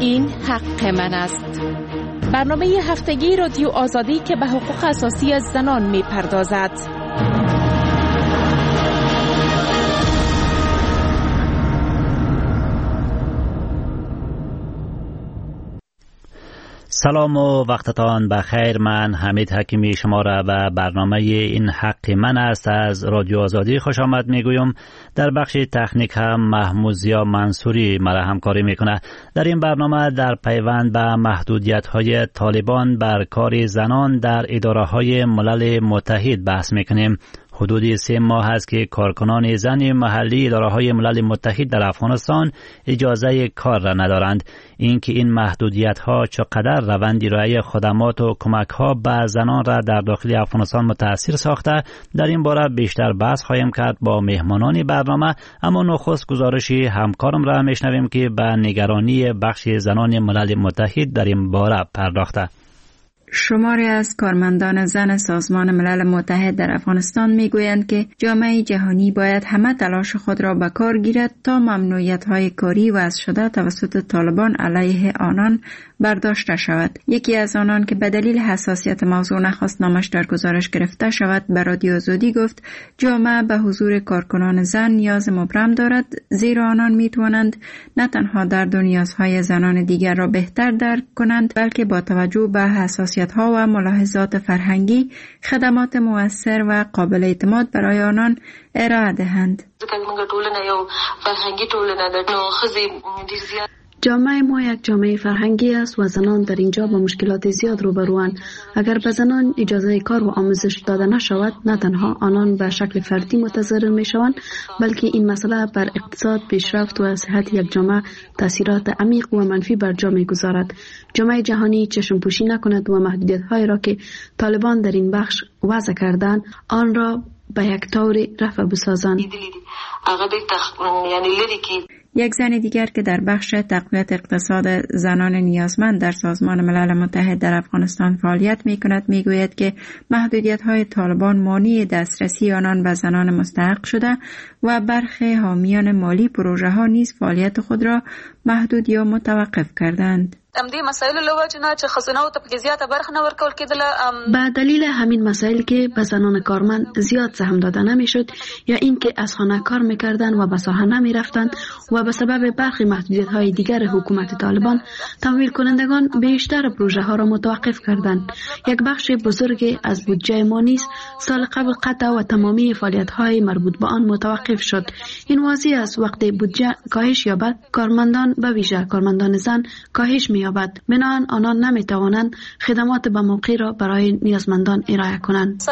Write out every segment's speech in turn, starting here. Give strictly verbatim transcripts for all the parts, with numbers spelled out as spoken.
این حق من است. برنامه هفتگی رادیو آزادی که به حقوق اساسی زنان می پردازد. سلام و وقتتان بخیر. من حمید حکیمی شما را به برنامه این حق من است از رادیو آزادی خوش آمد میگویم. در بخش تکنیک هم محمود ضیا منصوری مرا همکاری میکنه. در این برنامه در پیوند به محدودیت های طالبان بر کار زنان در اداره های ملل متحد بحث میکنیم. حدود سه ماه است که کارکنان زن محلی اداره‌های ملل متحد در افغانستان اجازه کار را ندارند. اینکه این محدودیت‌ها چقدر روند ارائه خدمات و کمک‌ها به زنان را در داخل افغانستان متاثر ساخته، در این باره بیشتر بحث خواهیم کرد با مهمانان برنامه. اما نخست گزارش همکارم را میشنویم که به نگرانی بخش زنان ملل متحد در این باره پرداخته. شماری از کارمندان زن سازمان ملل متحد در افغانستان میگویند که جامعه جهانی باید همه تلاش خود را به کار گیرد تا ممنوعیت‌های کاری وضع شده توسط طالبان علیه آنان برداشته شود. یکی از آنان که به دلیل حساسیت موضوع نخواست نامش در گزارش گرفته شود به رادیو آزادی گفت جامعه به حضور کارکنان زن نیاز مبرم دارد، زیرا آنان میتوانند نه تنها درد و نیازهای زنان دیگر را بهتر درک کنند، بلکه با توجه به حساسیت‌ها و ملاحظات فرهنگی خدمات مؤثر و قابل اعتماد برای آنان ارائه دهند. جامعه ما یک جامعه فرهنگی است و زنان در اینجا با مشکلات زیاد روبروند. اگر به زنان اجازه کار و آموزش داده نشود، نه تنها آنان به شکل فردی متضرر می شوند، بلکه این مسئله بر اقتصاد، پیشرفت و صحت یک جامعه تاثیرات عمیق و منفی بر جا می گذارد. جامعه جهانی چشم پوشی نکند و محدودیت های را که طالبان در این بخش وضع کردند آن را به یک طور رفع بسازند. یک زن دیگر که در بخش تقویت اقتصاد زنان نیازمند در سازمان ملل متحد در افغانستان فعالیت می کند می گوید که محدودیت های طالبان مانع دسترسی آنان به زنان مستحق شده و برخی حامیان مالی پروژه ها نیز فعالیت خود را محدود یا متوقف کردند. به دلیل همین مسائل که به زنان کارمند زیاد سهم داده نمیشد یا اینکه از خانه کار میکردند و به ساحه نمی رفتند و به سبب برخی محدودیت های دیگر حکومت طالبان تمویل کنندگان بیشتر پروژه ها را متوقف کردند. یک بخش بزرگی از بودجه ما نیز سال قبل قطع و تمامی فعالیت های مربوط به آن متوقف شد. این واضح است وقتی بودجه کاهش یابد کارمندان به ویژه کارمندان زن کاهش می‌یابد، بنابراین آنان نمی‌توانند خدمات به موقع را برای نیازمندان ارائه کنند.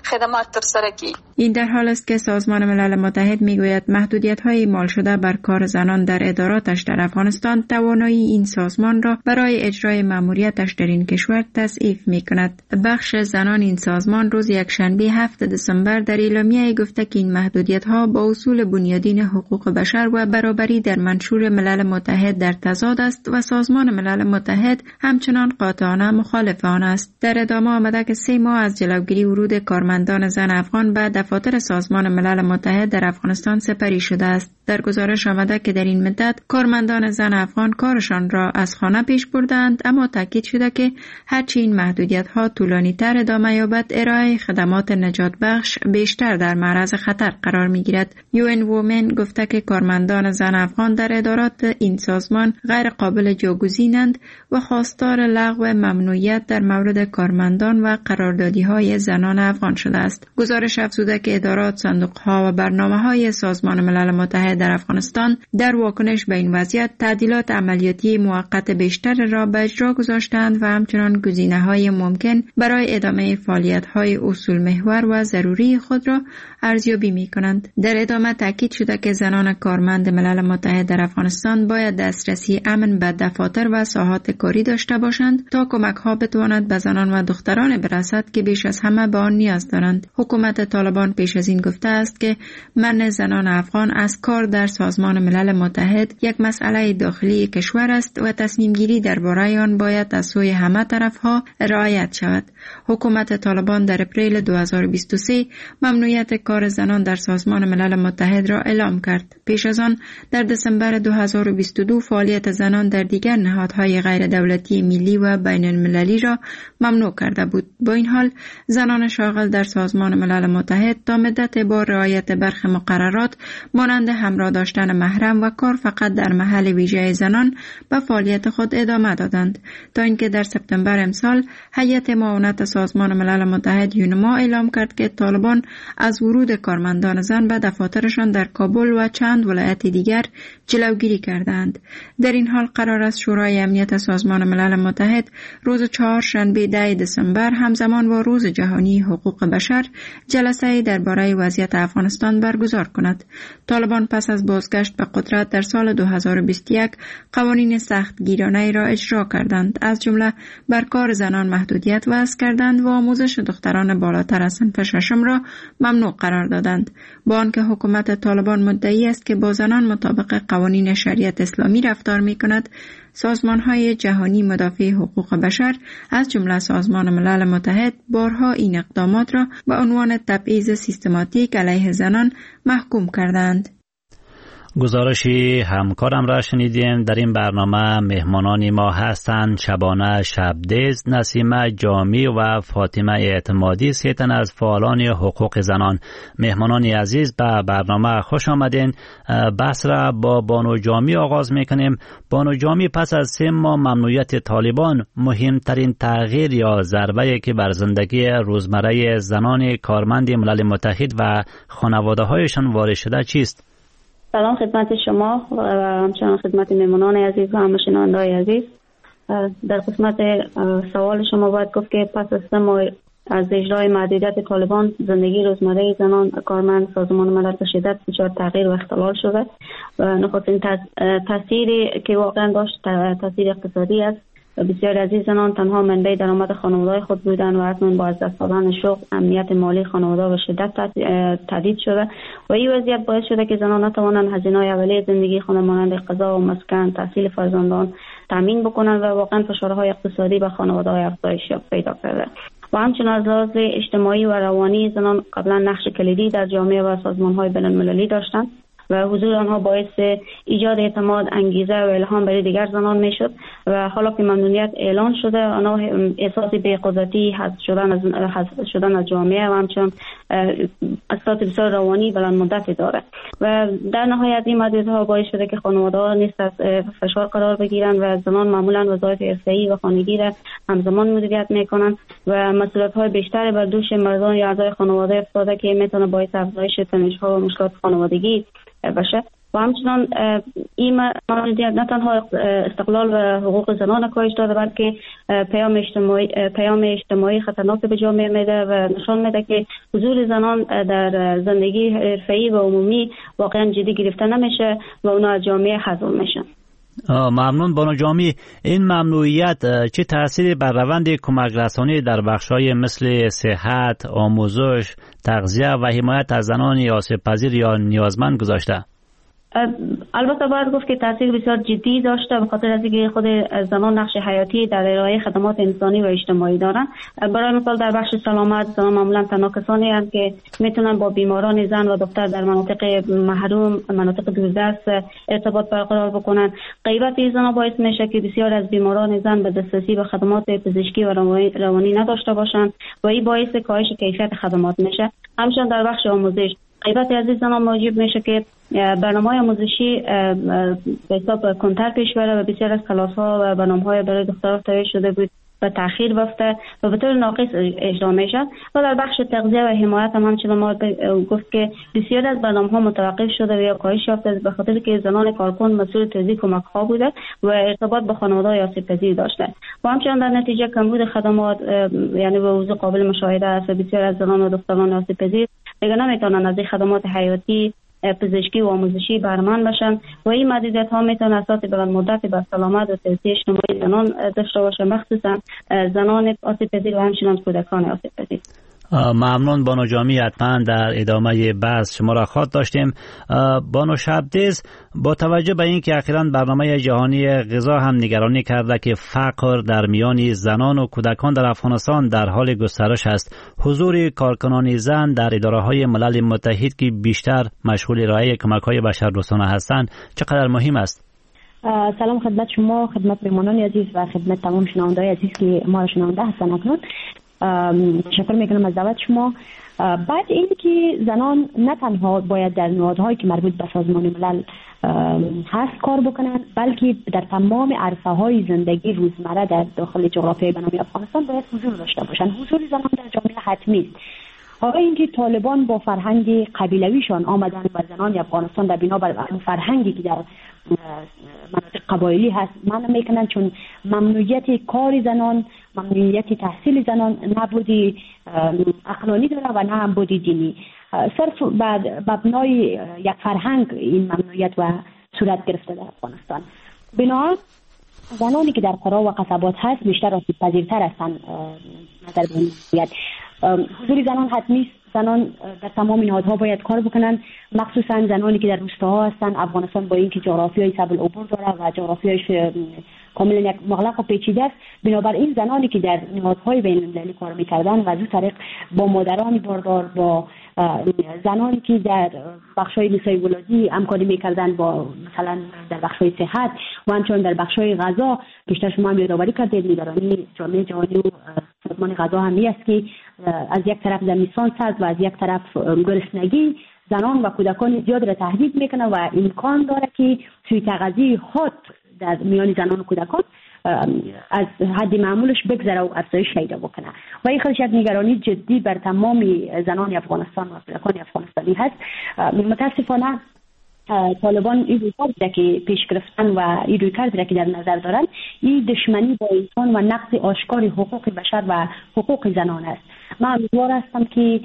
این در حال است که سازمان ملل متحد میگوید محدودیت‌های اعمال شده بر کار زنان در اداراتش در افغانستان توانایی این سازمان را برای اجرای مأموریتش در این کشور تضعیف می‌کند. بخش زنان این سازمان روز یکشنبه هفتم دسامبر در اعلامیه گفته که این محدودیت‌ها با اصول بنیادین حقوق بشر و برابری در منشور ملل متحد در تضاد است و سازمان ملل متحد همچنان قاطعانه مخالف آن است. در ادامه آمده که سه ماه از جلوگیری ورود کارمندان زن افغان به دفاتر سازمان ملل متحد در افغانستان سپری شده است. در گزارش آمده که در این مدت کارمندان زن افغان کارشان را از خانه پیش بردند، اما تاکید شده که هرچی این محدودیت‌ها طولانی‌تر ادامه یابد ارائه خدمات نجات بخش بیشتر در معرض خطر قرار می‌گیرد. یو ان وومن گفته که کارمندان زن افغان در ادارات این سازمان غیر قابل جایگزینند و خواستار لغو ممنوعیت در مورد کارمندان و قراردادی‌های زنان افغان شده است. گزارش افزوده که ادارات، صندوق‌ها و برنامه‌های سازمان ملل متحد در افغانستان در واکنش به این وضعیت تعدیلات عملیاتی موقت بیشتر را به اجرا گذاشتند و همچنان گزینه‌های ممکن برای ادامه فعالیت‌های اصول محور و ضروری خود را ارزیابی می‌کنند. در ادامه تاکید شده که زنان کارمند ملل متحد در افغانستان باید دسترسی امن به دفاتر و ساحات کاری داشته باشند تا کمک‌ها بتواند به زنان و دختران برسد که بیش از همه به آن نیاز دارند. حکومت طالبان پیش از این گفته است که منع زنان افغان از کار در سازمان ملل متحد یک مسئله داخلی کشور است و تصمیم گیری درباره آن باید از سوی همه طرف‌ها رعایت شود. حکومت طالبان در اپریل دو هزار و بیست و سه ممنوعیت کار زنان در سازمان ملل متحد را اعلام کرد. پیش از آن در دسامبر دو هزار و بیست و دو فعالیت زنان در دیگر نهادهای های غیر دولتی ملی و بین المللی را ممنوع کرده بود. با این حال زنان شاغل در سازمان ملل متحد تا مدت با رعایت برخی مقررات مانند همراه داشتن محرم و کار فقط در محل ویژه زنان به فعالیت خود ادامه دادند تا اینکه در سپتامبر امسال هیئت معاونت سازمان ملل متحد یونما اعلام کرد که طالبان از ورود کارمندان زن به دفاترشان در کابل و چند ولایت دیگر جلوگیری کردند. در این حال قرار است شورای امنیت سازمان ملل متحد روز چهارشنبه ده دسامبر همزمان با روز جهانی حقوق بشر جلسه درباره وضعیت افغانستان برگزار کند. طالبان پس از بازگشت به قدرت در سال دو هزار و بیست و یک قوانین سخت گیرانه را اجرا کردند، از جمله بر کار زنان محدودیت وضع کردند و آموزش دختران بالاتر از صنف ششم را ممنوع قرار دادند. با آنکه حکومت طالبان مدعی است که با زنان مطابق قوانین شریعت اسلامی رفتار می کند، سازمان‌های جهانی مدافع حقوق بشر از جمله سازمان ملل متحد بارها این اقدامات را به عنوان تبعیض سیستماتیک علیه زنان محکوم کردند. گزارشی همکارم را شنیدیم. در این برنامه مهمانان ما هستند شبانه شبدیز، نسیمه جامی و فاطمه اعتمادی، سه تن از فعالان حقوق زنان. مهمانان عزیز به برنامه خوش آمدین. بحث را با بانو جامی آغاز میکنیم. بانو جامی، پس از سه ماه ممنوعیت طالبان مهمترین تغییر یا ضربه‌ای که بر زندگی روزمره زنان کارمند ملل متحد و خانواده هایشان وارد شده چیست؟ سلام خدمت شما و همچنان خدمت مهمانان عزیز و همشنونده‌های عزیز. در قسمت سوال شما باید گفت که پس از سه ماه از اجرای محدودیت طالبان زندگی روزمره زنان کارمند سازمان ملل به شدت دچار تغییر و اختلال شده و نخستین تاثیری که واقعا داشت تاثیر اقتصادی است. بسیار از این زنان تنها منبع درآمد خانواده خود بودند و اکنون با از دست دادن شغل امنیت مالی خانواده به شدت تهدید شده و این وضعیت باعث شده که زنان نتوانند هزینه‌های اولیه زندگی خود مانند غذا و مسکن، تحصیل فرزندان تامین بکنند و واقعا فشارهای اقتصادی به خانواده‌های افزایش پیدا کرده. و همچنین از لحاظ اجتماعی و روانی زنان قبلا نقش کلیدی در جامعه و سازمان‌های بین‌المللی داشتند و حضور آنها باعث ایجاد اعتماد، انگیزه و الهام برای دیگر زنان میشد و حالا که ممنوعیت اعلان شده آنها احساس بی‌قدرتی، حذف شدن از حذف شدن از جامعه و همچنین اثرات بسیار روانی بلند مدتی داره و در نهایت این محدودیت‌ها باعث شده که خانواده‌ها نیز از فشار قرار بگیرند و زنان معمولا وظایف حرفه‌ای و خانگی را همزمان مدیریت میکنند و مسئولیت‌های بیشتری بر دوش مردان یا اعضای خانواده افتاده که میتونه باعث افزایش تنش‌ها و مشکلات خانوادگی باشه. و همچنان این محدودیت نه تنها استقلال و حقوق زنان کاهش داده بلکه پیام اجتماعی پیام اجتماعی خطرناک به جامعه میده و نشان میده که حضور زنان در زندگی حرفه‌ای و عمومی واقعا جدی گرفته نمیشه و اونا از جامعه حذف میشن. ممنون بانو جامی. این ممنوعیت چه تأثیری بر روند کمک رسانی در بخش‌های مثل صحت، آموزش، تغذیه و حمایت از زنان آسیب پذیر یا نیازمند گذاشته؟ البته باید گفت که تاثیر بسیار جدی داشته به خاطر از اینکه خود زنان نقش حیاتی در ارائه خدمات انسانی و اجتماعی دارند. برای مثال در بخش سلامت زنان معمولا تنها کسانی هستند که میتونن با بیماران زن و دختر در مناطق محروم، مناطق دوردست ارتباط برقرار بکنن. غیبت این زنان باعث میشه که بسیار از بیماران زن به دسترسی به خدمات پزشکی و روانی نداشته باشند و این باعث کاهش کیفیت خدمات میشه. همچنین در بخش آموزش غیبت از زنان موجب میشه که برنامه‌های آموزشی به حساب کنتر پیش بره و بسیار از کلاس‌ها و برنامه‌های برای دختران تهیه شده بود و تأخیر رفته و به طور ناقص اجرا میشه. و در بخش تغذیه و حمایت هم همچنین ما گفت که بسیار از برنامه‌ها متوقف شده و یا کاهش یافته به خاطر که زنان کارکن مسئول توزیع کمک‌ها بوده و ارتباط با خانواده‌های آسیب‌پذیر داشته و همچنین در نتیجه کمبود خدمات یعنی به وضوح قابل مشاهده است و بسیار از زنان و دختران آسیب‌پذیر دیگه نمیتونن از این خدمات حیاتی، پزشکی و آموزشی بهره‌مند بشن و این محدودیت‌ها میتونه اساس بلند مدتی بر سلامت و تغذیه اجتماعی زنان داشته باشه، مخصوصا زنان آسیب‌پذیر و همچنین کودکان آسیب‌پذیر. ممنون بانو جامی. حتما در ادامه بحث شما را خواهد داشتیم. بانو شبدیز، با توجه به اینکه اخیراً برنامه جهانی غذا هم نگرانی کرده که فقر در میان زنان و کودکان در افغانستان در حال گسترش است، حضور کارکنان زن در اداره‌های ملل متحد که بیشتر مشغول ارائه کمک‌های بشردوستانه هستند چقدر مهم است؟ سلام خدمت شما، خدمت مهمانان عزیز و خدمت تمام شنونده‌های عزیز که ما را شنونده هستند اکنون. تشکر میکنم از دعوت شما. بعد این که زنان نه تنها باید در نهادهایی که مربوط به سازمان ملل هست کار بکنن، بلکه در تمام عرصه های زندگی روزمره در داخل جغرافیای بنامی افغانستان باید حضور داشته باشن. حضور زنان در جامعه حتمی است. حالا اینکه طالبان با فرهنگ قبیلویشان آمدن و زنان افغانستان در بنا بر فرهنگی که در مناطق قبایلی هست منع میکنن، چون ممنوعیت کار زنان، ممنوعیت تحصیل زنان نه بودی عقلانی داره و نه هم بودی دینی. صرف بعد مبنای یک فرهنگ این ممنوعیت و صورت گرفته در افغانستان. بنابراین زنانی که در قرا و قصبات هست بیشتر آسیب پذیرتر هستند نظر به این ممنوعیت. حضور زنان حتمی است. زنان در تمام نهادها باید کار بکنن، مخصوصا زنانی که در روستاها هستن. افغانستان با اینکه جغرافیای سبل عبور داره و جغرافیایش کاملا یک مغلق و پیچیده است، بنابراین زنانی که در نهادهای بین‌المللی کار می‌کردن و از اون طریق با مادران باردار، با زنانی که در بخش‌های نسای ولادی همکاری می‌کردن، با مثلا در بخش‌های صحت و همچنین در بخش‌های غذا، بیشتر شما هم یادآوری کردید نگرانی جامعه جهانی و سازمان غذا هم است که از یک طرف زمستان سرد و از یک طرف گرسنگی زنان و کودکان زیاد را تهدید میکنه و امکان داره که سوء تغذیه حاد در میان زنان و کودکان از حد معمولش بگذره و افزایش پیدا بکنه و این خودش یک نگرانی جدی بر تمام زنان افغانستان و کودکان افغانستانی هست. متاسفانه طالبان این روی کرده که پیش گرفتن و این روی کرده که در نظر دارن این دشمنی با انسان و نقض آشکار حقوق بشر و حقوق زنان است. من امیدوار هستم که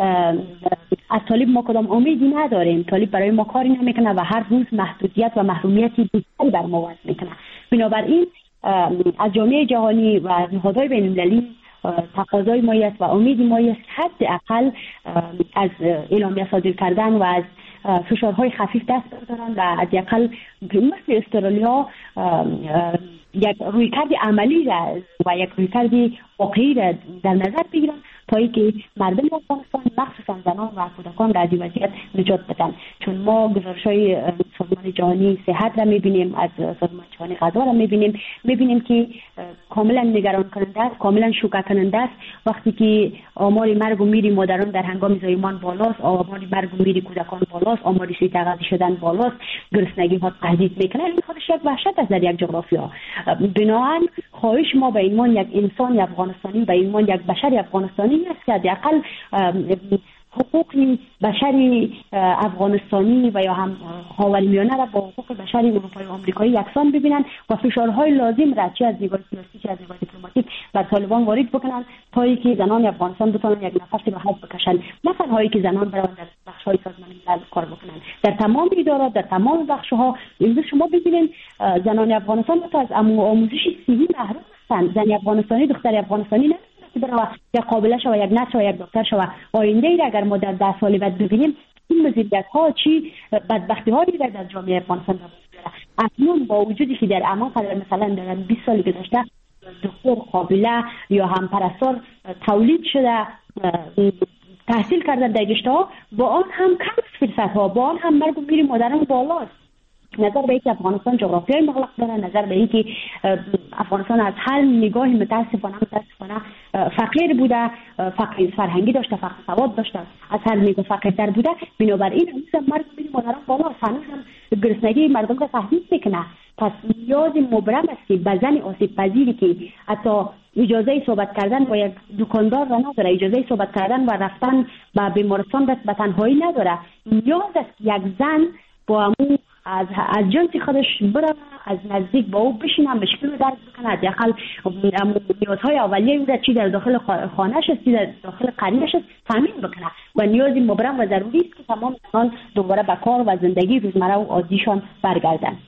از طالب ما کدام امیدی نداریم. طالب برای ما کاری نمیکنه و هر روز محدودیت و محرومیتی بیشتری بر ما وضع میکنه. بنابراین از جامعه جهانی و از نهادهای بین‌المللی تقاضای ما است و امید ما است حداقل از اعلامیه صادر کردن و از فشارهای خفیف دست بردارن و از یکل مثل استرالیا یک رویکرد عملی و یک رویکرد واقعی را در نظر بگیرن تا اینکه مردم افغانستان مخصوصا زنان و کودکان را از این وضعیت نجات بدن. چون ما گزارش‌های سازمان جهانی صحت را می‌بینیم، از سازمان جهانی غذا را می‌بینیم، می‌بینیم که کاملا نگران کننده است، کاملا شوکه کننده است وقتی که آمار مرگ و میر مادران در هنگام زایمان بالاست، آمار مرگ و میر کودکان بالاست، آمار سوء تغذیه شدن بالاست، گرسنگی ها تهدید میکنه. این خودش یک وحشت است در یک جغرافیا. بنابراین خواهش ما به ایمان یک انسان افغانستانی، به ایمان یک بشر افغانستانی است که حداقل حقوق بشری افغانستانی و یا هم خاورمیانه را با حقوق بشری اروپایی و آمریکایی یکسان ببینن و فشارهای لازم را چه از نگاه سیاسی چه از نگاه دیپلماتیک بر طالبان وارد بکنن تا اینکه زنان افغانستان بتوانند یک نفس راحت بکشند. نه تنها که زنان برای در بخش‌های سازمان ملل کار بکنن، در تمام ادارات، در تمام بخش‌ها. امروز شما ببینید زنان افغانستان تا از آموزش سیوی محروم هستند. زن افغانستانی، دختر افغانستانی نه برای یک قابله شو، یک نرس و یک دکتر شو. آینده ای اگر ما در ده سال بعد ببینیم این مزیدت ها چی بدبختی هایی در جامعه افغانستان داره. اکنون با وجودی که در امان مثلا در بیست سال گذشته دکتر قابله یا هم پرستار تولید شده، تحصیل کردن در رشته ها، با آن هم کم فرصت ها، با آن هم مرگ و میر مادران بالاست. نظر به اینکه افغانستان جغرافیای مغلق داره، نظر به اینکه افغانستان از هر نگاهی متاسفانه متاسفانه فقیر بوده، فقیر فرهنگی داشته، فقر سواد داشته، از هر نگاه فقیرتر بوده. بنابراین هنوز مرگ بین مادران بالاست، هنوز هم گرسنگی مردم را تهدید میکنه. پس نیاز مبرم است که به زن آسیب پذیری که حتی اجازه صحبت کردن با یک دکاندار را نداره، اجازه صحبت کردن و رفتن به بیمارستان به تنهایی نداره، نیاز است یک زن با همون از از جنس خودش بره، از نزدیک با او بشینه، مشکل رو درک بکنه، حداقل نیازهای اولیه او را چی در داخل خانه‌اش است، چی در داخل قریه‌اش است تامین بکنه و نیازی مبرم و ضروری است که تمام زنان دوباره به کار و زندگی روزمره و عادیشان برگردن.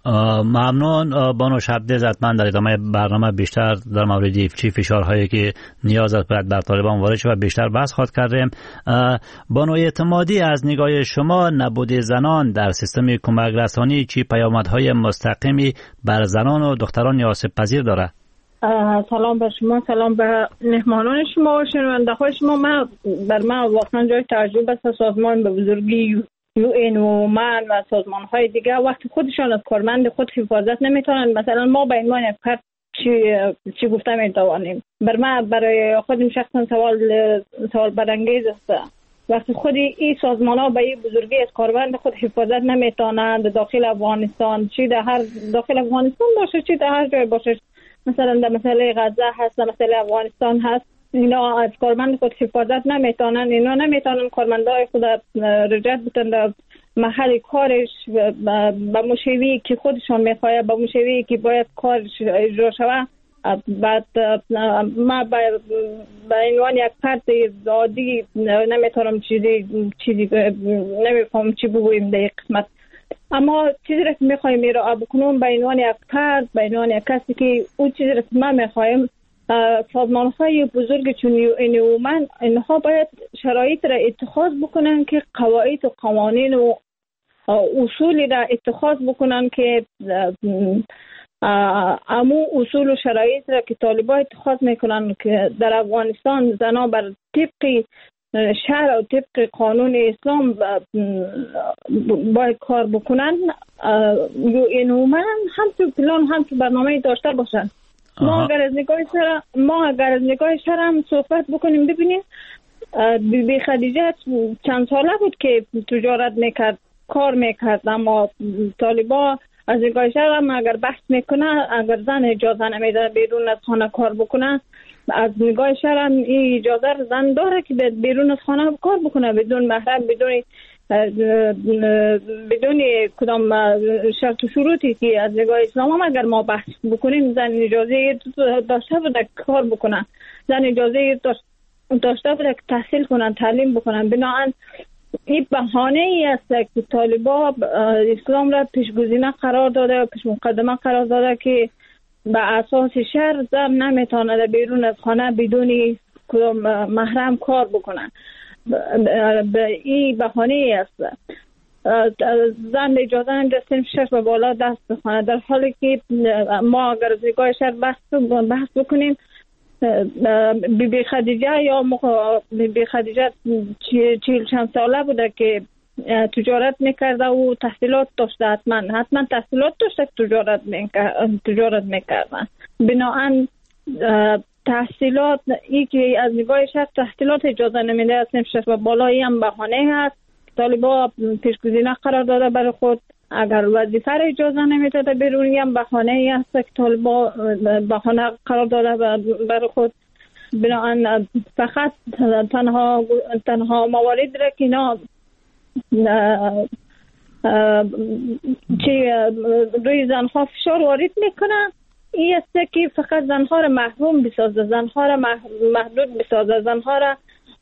ممنون بانو شبدیز. حتما در ادامه برنامه بیشتر در مورد چی فشارهایی که نیاز است باید بر طالبان وارد شود بیشتر بحث خواهد کردیم. بانو اعتمادی، از نگاه شما نبود زنان در سیستم کمک رسانی چی پیامدهای مستقیمی بر زنان و دختران آسیب پذیر دارد؟ سلام بر شما، سلام به مهمانان شما و شنونده های شما. من بر من واقعا جای تعجب است سازمان به بزرگی یو این و من و سازمان های دیگه وقتی خودشان از کارمند خود حفاظت نمیتونن، مثلا ما به عنوان یک فرد چی چی گفته میتوانیم؟ بر ما برای خودم شخصا سوال سوال برانگیز است. وقتی خود این سازمان ها به این بزرگی از کارمند خود حفاظت نمیتونند داخل افغانستان، چی در هر داخل افغانستان باشه چی در هر جای باشه، مثلا در مسئله غزه هست، در مسئله افغانستان هست، اینا از کارمند خود حفاظت نمیتونن، اینا نمیتونن کارمندای خود رجعت بتن در محل کارش به مشوی که خودشان میخواه، به مشوی که باید کارش اجرا شود. بعد ما به عنوان یک فرد عادی نمیتونم چیزی چیزی نمیفهم چی بگویم در یک قسمت، اما چیزی را که میخوایم میرا بکنم به عنوان یک فرد، به عنوان یک کسی که اون چیزی را که ما میخوایم، سازمان های بزرگ چون این و من اینها باید شرایط را اتخاذ بکنن که قواعد و قوانین و اصولی را اتخاذ بکنن که امو اصول و شرایط را که طالبان اتخاذ میکنن که در افغانستان زنان بر طبق شرع و طبق قانون اسلام باید کار بکنن، یو اینو من هم تو پلان هم تو برنامه داشته باشن. ما اگر از نگاه شرع ما اگر از نگاه شرع هم صحبت بکنیم، ببینیم بی بی خدیجه چند ساله بود که تجارت میکرد، کار میکرد، اما طالبان از نگاه شرع هم اگر بحث میکنه، اگر زن اجازه نمیده بیرون از خانه کار بکنه، از نگاه شرع هم این اجازه زن داره که بیرون از خانه کار بکنه بدون محرم، بدون بدون کدام شرط و شروطی که از نگاه اسلام هم اگر ما بحث بکنیم، زن اجازه داشته بوده کار بکنه، زن اجازه داشته بوده که تحصیل کنن، تعلیم بکنن. بنابراین این بهانه ای است که طالبان اسلام را پیشگزینه قرار داده، پیش مقدمه قرار داده که به اساس شرع زن نمیتونه بیرون از خانه بدون کدام محرم کار بکنه. به این بهانه ای است زن اجازه نمیده سن شش و بالا دست بخونه، در حالی که ما اگر از نگاه شرع بحث بحث بکنیم، بی بی خدیجه یا بی بی خدیجه چهل چند ساله بوده که تجارت میکرده و تحصیلات داشته، حتما حتما تحصیلات داشته که تجارت تجارت میکردن. بنابراین تحصیلات ای که از نگاه شرع تحصیلات اجازه نمیده از سن شش و بالایی هم بهانه هست. طالبان پیشگزینه قرار داده برای خود، اگر وظیفه را اجازه نمیده بیرونی هم بهانه ای هست که طالبان بهانه قرار داده برای خود. بنابراین فقط تنها تنها مواردی را که اینا چه روی زنها فشار وارد میکنه این است که فقط زنها را محروم بسازه، زنها را محدود بسازه، زنها را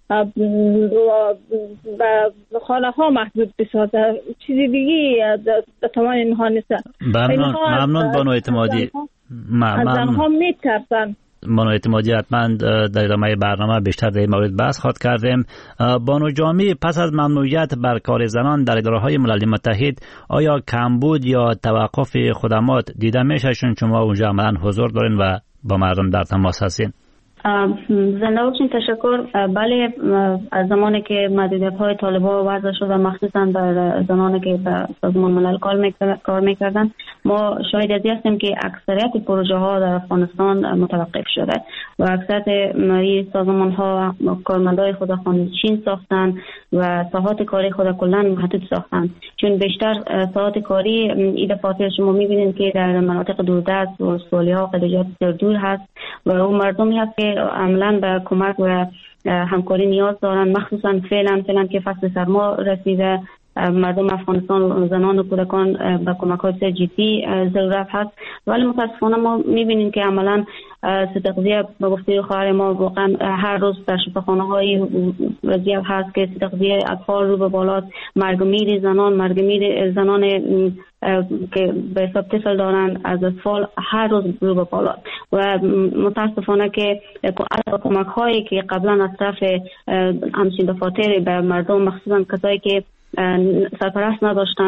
به خانه ها محدود بسازه، چیزی دیگه در تمام اینها نیست. ممنون ممنون بانو اعتمادی. از زنها میترسن. بانو اعتمادی حتما در ادامه برنامه بیشتر در این مورد بحث خواهد کردیم. بانو جامی، پس از ممنوعیت بر کار زنان در اداره‌های ملل متحد، آیا کمبود یا توقف خدمات دیده میشه؟ چون شما اونجا عملاً حضور دارین و با مردم در تماس هستین. زنده باشین. تشکر. بله، از زمانی که محدودیت های طالبان وضع شده، مخصوصا در زمانی که به سازمان ملل کار میکردن، ما شاهد ازی هستیم که اکثریت پروژه ها در افغانستان متوقف شده و اکثریت این سازمان ها کارمندای خود خانه‌نشین ساختن و ساحات کاری خود کلا محدود ساختن، چون بیشتر ساحات کاری این دفعه شما میبینید که در مناطق دوردست و استرالیا ها قدیجات دور هست و اون مردمی هست که عملاً به کمک و همکاری نیاز دارن، مخصوصا فعلا فعلا که فصل سرما رسیده، مردم افغانستان و زنان و کودکان به کمک های جدی ضرورت هست. ولی متاسفانه ما میبینیم که عملاً تغذیه به گفته خواهر ما واقعا هر روز در شفاخانه های وضعیت هست که تغذیه اطفال رو به بالاست، مرگ و میر زنان، مرگ و میر زنان که به حساب طفل دارن از اطفال هر روز رو به بالاست و متاسفانه که کمک هایی که قبلا از طرف همچین دفاتر به مردم، مخصوصا کسایی که سرپرست نداشتن،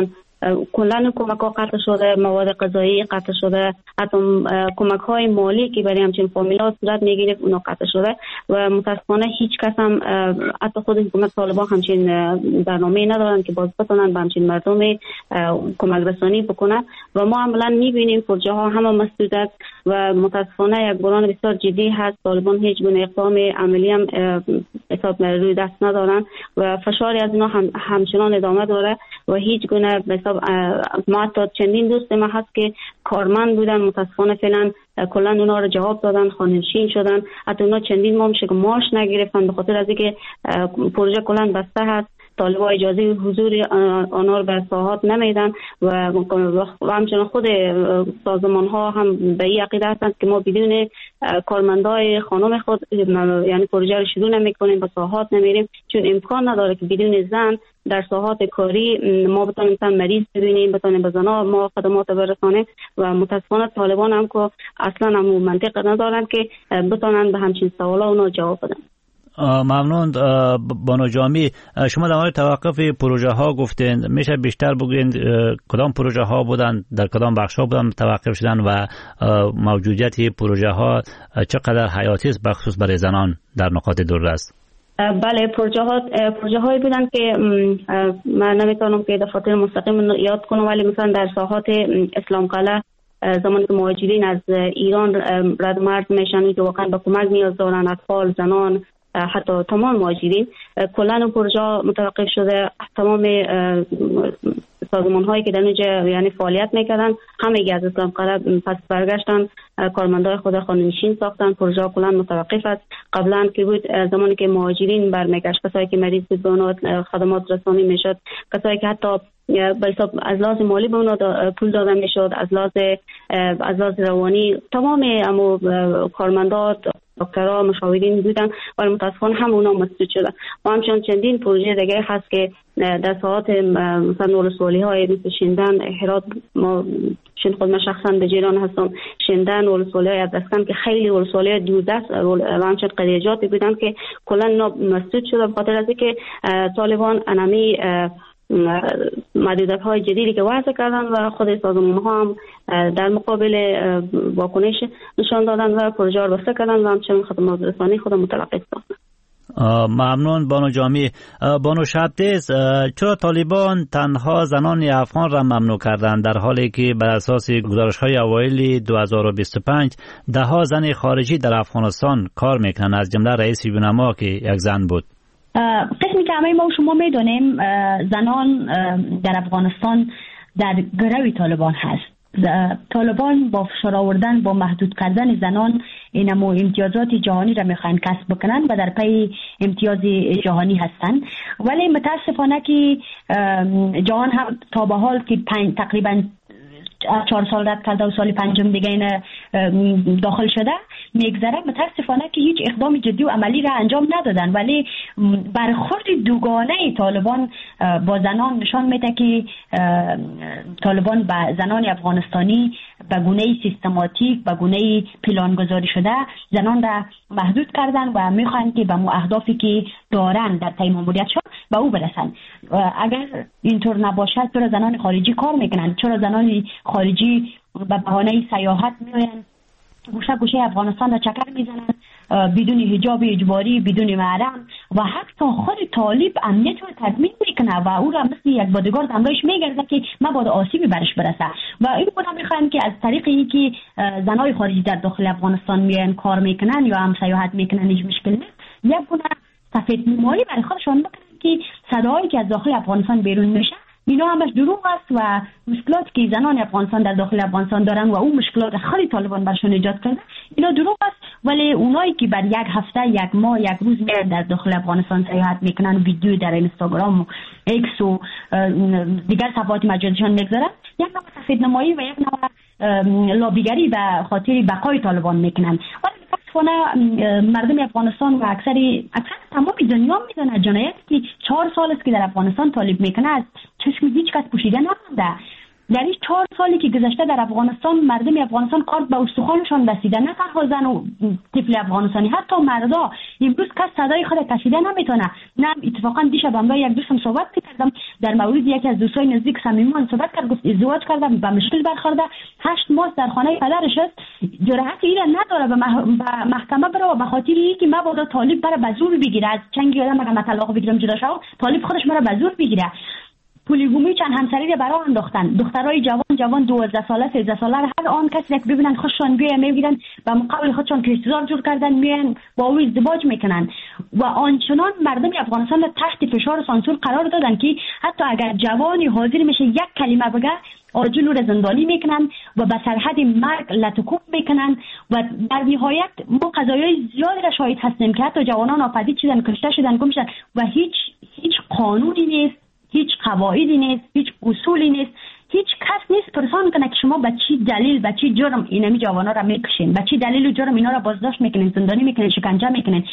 کلا کمک ها قطع شده، مواد غذایی قطع شده، حتی کمک های مالی که برای همچین فامیل‌ها صورت میگیره اونا قطع شده و متاسفانه هیچ کس هم حتی خود حکومت طالبان همچین برنامه ندارن که باز بتونن به همچین مردم کمک رسانی بکنه و ما عملا میبینیم پروژه ها همه مسدود است و متاسفانه یک بحران بسیار جدی هست. طالبان هیچ گونه اقدام عملی هم حساب روی دست ندارن و فشاری از اینا هم همچنان ادامه داره و هیچ گونه به حساب ما تا چندین دوست ما هست که کارمند بودن، متاسفانه فعلا کلا اونا رو جواب دادن، خانه‌نشین شدن، حتی اونا چندین ماه میشه که معاش نگرفتن به خاطر از اینکه پروژه کلا بسته هست. طالبا اجازه حضور آنها رو به ساحات نمیدن و همچنان خود سازمان ها هم به این عقیده هستند که ما بدون کارمندای خانم خود یعنی پروژه رو شروع نمیکنیم، به ساحات نمیریم، چون امکان نداره که بدون زن در ساحات کاری ما بتونیم مثلا مریض ببینیم، بتونیم به زنا ما خدمات برسانیم و متاسفانه طالبان هم که اصلا هم منطق ندارن که بتونن به همچین سوالا اونا جواب بدن. ممنون بانو جامی. شما در مورد توقف پروژه ها گفتین، میشه بیشتر بگوین کدام پروژه ها بودن، در کدام بخش ها بودن توقف شدن و موجودیت پروژه ها چقدر حیاتی است بخصوص برای زنان در نقاط دور است؟ بله، پروژه ها پروژه هایی بودن که من نمیتونم که دفاتر مستقیم یاد کنم، ولی مثلا در ساحات اسلام قلعه زمانی که مهاجرین از ایران رد مرد میشن که واقعا به کمک نیاز دارن، اطفال، زنان، حتی تمام مهاجرین، کلا پروژه متوقف شده. تمام سازمان هایی که در اونجا یعنی فعالیت میکردن همه از اسلام قلعه پس برگشتن، کارمندای خود خانه‌نشین ساختن، پروژه کلا متوقف است. قبلا که بود زمانی که مهاجرین برمیگشت، کسایی که مریض بود به اونها خدمات رسانی میشد، کسایی که حتی به حساب از لحاظ مالی به اونها پول داده میشد، از لحاظ از لحاظ روانی تمام امو کارمندان، دکترها، مشاورین بودن ولی متاسفانه هم اونا مسدود شده. و همچنان چندین پروژه دیگه هست که در ساعات مثلا ولسوالی های مثل شندن، هرات، ما شن خود من شخصا به جیران هستم، شندن، ولسوالی های عبدسکن که خیلی ولسوالی های دوردست و همچنان قریجاتی بودن که کلا اینا مسدود شده به خاطر از اینکه طالبان انمی محدودیت های جدیدی که وضع کردن و خود سازمان ها هم در مقابل واکنش نشان دادن و پروژه رو بسته کردن و همچنین خدمات رسانی خود متوقف ساختن. ممنون بانو جامی. بانو شبدیز، چرا طالبان تنها زنان افغان را ممنوع کردند در حالی که بر اساس گزارش‌های اوایل دو هزار و بیست و پنج ده ها زن خارجی در افغانستان کار میکنند، از جمله رئیس یونما که یک زن بود؟ قسمی که همه ما و شما میدونیم زنان در افغانستان در گروه طالبان هست. طالبان با فشار آوردن، با محدود کردن زنان اینمو امتیازات جهانی را میخواین کسب بکنن و در پی امتیاز جهانی هستن، ولی متاسفانه که جهان هم تا به حال که تقریبا چهار سال رد کرده و سال پنجم دیگه این داخل شده میگذره، متاسفانه که هیچ اقدام جدی و عملی را انجام ندادن، ولی برخورد دوگانه طالبان با زنان نشان میده که طالبان با زنان افغانستانی به گونه سیستماتیک، به گونه پلانگذاری شده زنان را محدود کردن و میخوان که به مو اهدافی که دارن در طی ماموریتشون به او برسن. اگر اینطور نباشد چرا زنان خارجی کار میکنن؟ چرا زنان خارجی به بهانه سیاحت میآیند گوشه گوشه افغانستان را چکر میزنن بدون حجاب اجباری، بدون محرم و حتی خود طالب امنیت رو تضمین میکنه و او را مثل یک بادگارد همراهش میگرده که مبادا آسیبی برش برسه. و این بود میخوایم که از طریق اینکه زنای خارجی در داخل افغانستان میان کار میکنن یا هم سیاحت میکنن هیچ مشکل نیست، یک گونه سفید نمایی برای خودشان بکنن که صدایی که از داخل افغانستان بیرون میشه اینا همش دروغ است و مشکلاتی که زنان افغانستان در داخل افغانستان دارن و اون مشکلات خیلی طالبان برشون ایجاد کرده اینا دروغ است، ولی اونایی که بر یک هفته، یک ماه، یک روز میرن در داخل افغانستان سیاحت میکنن، ویدیو در اینستاگرام و ایکس و دیگر صفحات مجازیشان میگذارن، یک نوع سفید نمایی و یک نوع لابیگری به خاطر بقای طالبان میکنن. ولی مردم افغانستان و اکثر اکثر تمام دنیا میدونه جنایتی که چهار سال است که در افغانستان طالب میکنه از چشم هیچ کس پوشیده نمونده. در این چهار سالی که گذشته در افغانستان مردم افغانستان کارت به استخوانشان رسیده، نه تنها زن و طفل افغانستانی، حتی مردا امروز کس صدای خود کشیده نمیتونه. نه اتفاقا دیشب با یک دوستم صحبت کردم در مورد یکی از دوستای نزدیک صمیمان صحبت کرد، گفت ازدواج کرده به مشکل برخورده، هشت ماه در خانه پدرش است، جرأت اینا نداره به محکمه بره و به خاطر اینکه مبادا طالب بره به زور بگیره، از چنگ آدم اگه طلاق بگیرم جدا شو، طالب خودش بره به زور بگیره. پولیگومی چند همسری را برای انداختن، دخترای جوان جوان دوازده ساله سیزده ساله هر آن کسی که ببینن خوششان بیاد میگیرن و مقابل خودشان کشتزار جور کردن میان با او ازدواج میکنن و آنچنان مردم افغانستان را تحت فشار سانسور قرار دادن که حتی اگر جوانی حاضر میشه یک کلمه بگه آجیل رو زندانی میکنن و به سرحد مرگ لطکوب میکنن و در نهایت ما قضایای زیادی را شاهد هستیم که حتی جوانان ناپدید شدن، کشته شدن، گم شدن و هیچ هیچ قانونی نیست، هیچ قواعدی نیست، هیچ اصولی نیست، هیچ کس نیست پرسان کنه که شما به چی دلیل به چی جرم اینمی جوانا را میکشین، به چی دلیل و جرم اینا را بازداشت میکنین، زندانی میکنین، شکنجه میکنین.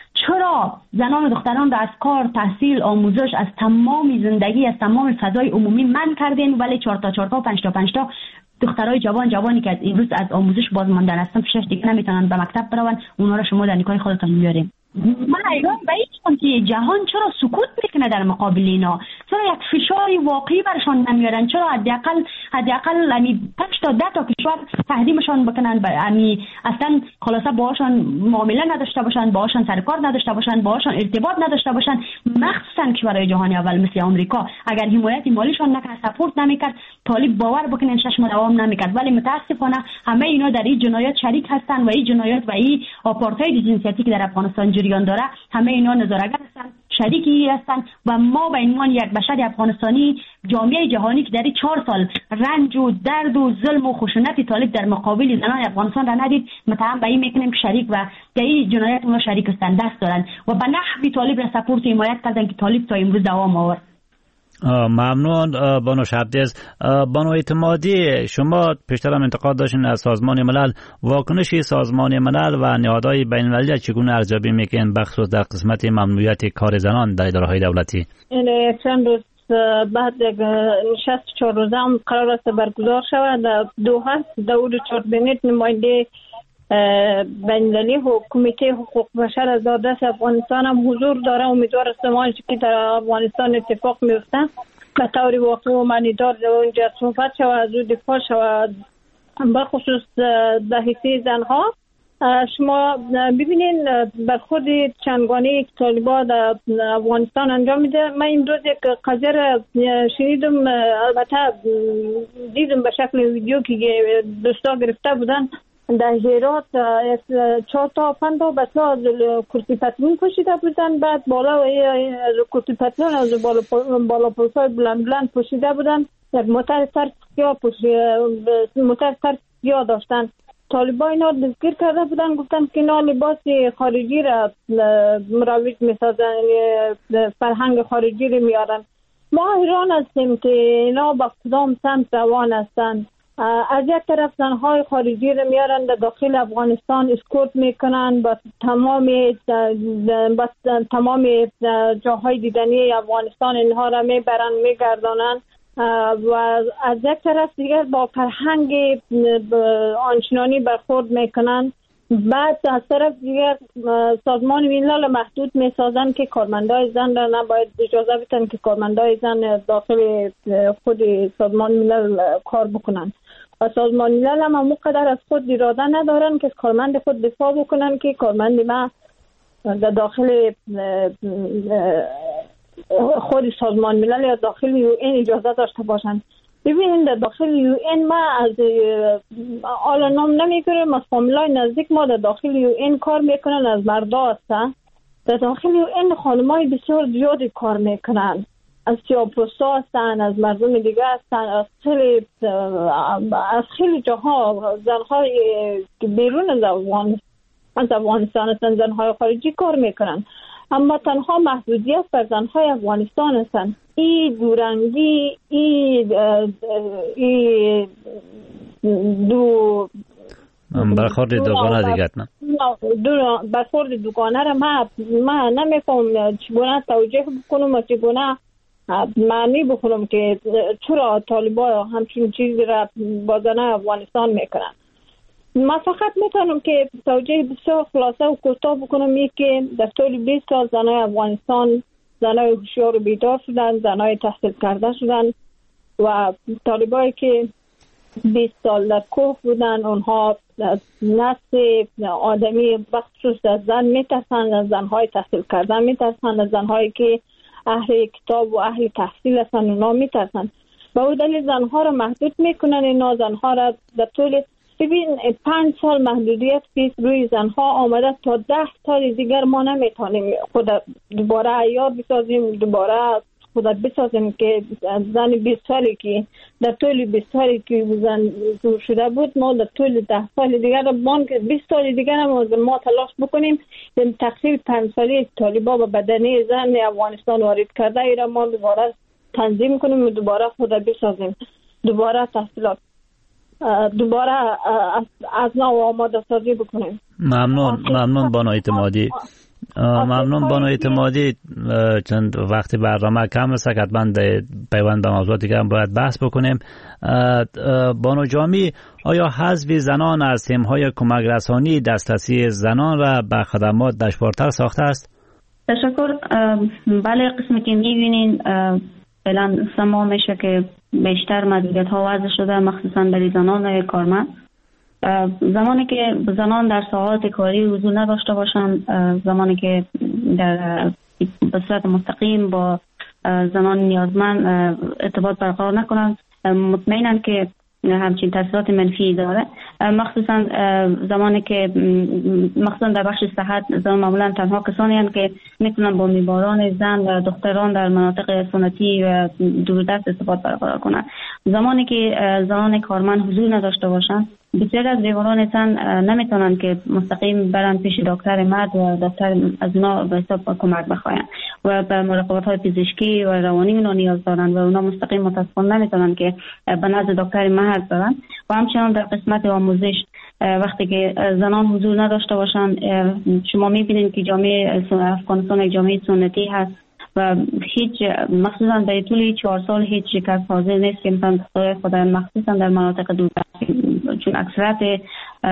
چرا زنان و دختران را از کار، تحصیل، آموزش، از تمام زندگی، از تمام فضای عمومی منع کردین ولی چهار تا چهار تا پنج تا پنج تا دخترای جوان جوانی که امروز از آموزش باز ماندن هستن پیشش دیگه نمیتونن به مکتب برون، اونا را شما در نیکای خودتون میارین. من ایران به این که جهان چرا سکوت میکنه در مقابل اینا؟ چرا یک فشاری واقعی برشان نمیارن؟ چرا حداقل حداقل یعنی پنج تا ده تا کشور تهدیدشان بکنن به یعنی اصلا خلاصه باهاشون معامله نداشته باشن، باهاشون سرکار نداشته باشن، باهاشون ارتباط نداشته باشن، مخصوصا کشورهای جهانی اول مثل آمریکا اگر حمایت مالیشان نکرد، سپورت نمیکرد، طالب باور بکنن شش ماه دوام نمیکرد. ولی متاسفانه همه اینا در این جنایات شریک هستن و این جنایات و این آپارتاید جنسیتی که در افغانستان جریان داره همه اینا نظاره‌گر هستن، شریکی هستن و ما به عنوان یک بشر افغانستانی جامعه جهانی که در این چهار سال رنج و درد و ظلم و خشونت طالب در مقابل زنان افغانستان را ندید، متهم به این میکنیم که شریک و در این جنایات ما شریک هستند، دست دارن و به نحوی طالب را سپورت حمایت کردن که طالب تا امروز دوام آورد. ممنون بانو شبدیز. بانو اعتمادی، شما پیشتر هم انتقاد داشتین از سازمان ملل، واکنشی سازمان ملل و نهادهای بین المللی چگونه ارزیابی میکنین بخصوص در قسمت ممنوعیت کار زنان در اداره‌های دولتی؟ این چند روز بعد نشست چهار روزه هم قرار است برگزار شود. دوحه داود چاربینیت نماینده بین‌المللی و کمیته حقوق بشر از دست افغانستان هم حضور داره. امیدوار هستم که در افغانستان اتفاق میفته به طور واقعی و معنیدار اونجا صحبت شود، از او دفاع شود بخصوص در حیثیت زنها. شما ببینین برخورد چندگانه که طالبان در افغانستان انجام میده. من امروز یک قضیه را شنیدم، البته دیدم به شکل ویدیو که دوستا گرفته بودن در هرات چهار تا پنج تا بچه از کرسی پتلون پوشیده بودن، بعد بالا از کرسی پتلون از بالا بالا پوشای بلند بلند پوشیده بودن، یک موتر سر سیاه موتر سر سیاه داشتن. طالبان اینا دستگیر کرده بودن، گفتن که اینا لباس خارجی را مروج میسازن، فرهنگ خارجی را میارن. ما حیران هستیم که اینا با کدام سمت روان هستند. از یک طرف زنهای خارجی را میارن در داخل افغانستان اسکورت میکنن، با تمام با تمام جاهای دیدنی افغانستان اینها را میبرن میگردانن و از یک طرف دیگر با فرهنگ آنچنانی برخورد میکنن. بعد از طرف دیگر سازمان ملل محدود میسازن که کارمندای زن را نباید اجازه بدن که کارمندای زن داخل خود سازمان ملل کار بکنن و سازمان ملل هم همون قدر از خود اراده ندارن که کارمند خود دفاع بکنن که کارمند ما در داخل خود سازمان ملل یا داخل یو این اجازه داشته باشن. ببینید در داخل یو این ما از آل نام نمیگیریم، از فامیلای نزدیک ما در داخل یو این کار میکنن، از مردا هستن. در داخل یو این خانمای بسیار زیادی کار میکنن، از سیاپوستا هستن، از مردم دیگه هستن، از خیلی از خیلی جاها زنهای بیرون از افغانستان از افغانستان هستن، زنهای خارجی کار میکنن. اما تنها محدودیت بر زنهای افغانستان هستن. این دورنگی این ای دو برخورد دوگانه دیگه نه دو برخورد دوگانه را ما ما نمیفهم چگونه توجیه بکنم و چگونه معنی بکنم که چرا طالبان همچین چیزی را با زنای افغانستان میکنن. من فقط میتونم که توجیه بسیار خلاصه و کوتاه بکنم این که در طول بیست سال زنای افغانستان زنای هوشیار و بیدار شدن، زنای تحصیل کرده شدن و طالبایی که بیست سال در کوه بودن اونها نسل آدمی بخشش از زن میترسند، از زنهای تحصیل کردن میترسند، از زنهایی که اهل کتاب و اهل تحصیل هستند اونا میترسند. با اون دلیل زنها را محدود میکنن. اینا زنها را در طول ببین پنج سال محدودیت پیش روی زنها آمده تا ده سال دیگر ما نمیتونیم خود دوباره عیار بسازیم، دوباره خود بسازیم که زن بیست سالی که در طول بیست سالی که زن زور شده بود ما در طول ده سال دیگر بان که بیست سال دیگر ما تلاش بکنیم این تقریب پنج سالی طالبان به بدنه زن افغانستان وارد کرده ایرا ما دوباره تنظیم کنیم و دوباره خود بسازیم، دوباره تحصیلات دوباره از نو آماده سازی بکنیم. ممنون ممنون بانو اعتمادی. ممنون بانو اعتمادی. چند وقتی برنامه کم است حتما پیوند به موضوعاتی که هم باید بحث بکنیم. بانو جامی، آیا حذف زنان از تیم‌های کمک رسانی دسترسی زنان را به خدمات دشوارتر ساخته است؟ تشکر. بله، قسمی که می‌بینین فعلا سما میشه که بیشتر محدودیت ها وضع شده، مخصوصا برای زنان کارمند. زمانی که زنان در ساعات کاری حضور نداشته باشند، زمانی که در به صورت مستقیم با زنان نیازمند ارتباط برقرار نکنند، مطمئنن که همچین تاثیرات منفی داره. مخصوصا زمانی که مخصوصا در بخش صحت زنان معمولا تنها کسانی هستند که میتونن با میباران زن و دختران در مناطق سنتی و دوردست ارتباط برقرار کنند. زمانی که زنان کارمند حضور نداشته باشند، بسیاری از بیماران زن نمیتونن که مستقیم برن پیش دکتر مرد و دکتر از اونا به حساب کمک بخواین و به مراقبت های پزشکی و روانی اونا نیاز دارن و اونا مستقیم متاسفانه نمیتونن که به نزد دکتر مرد برن. و همچنان در قسمت آموزش وقتی که زنان حضور نداشته باشن، شما میبینید که جامعه افغانستان یک جامعه سنتی هست و هیچ مخصوصا در طول چهار سال هیچ شکست حاضر نیست که مثلا دخترای خود مخصوصا در مناطق دوردست، چون اکثریت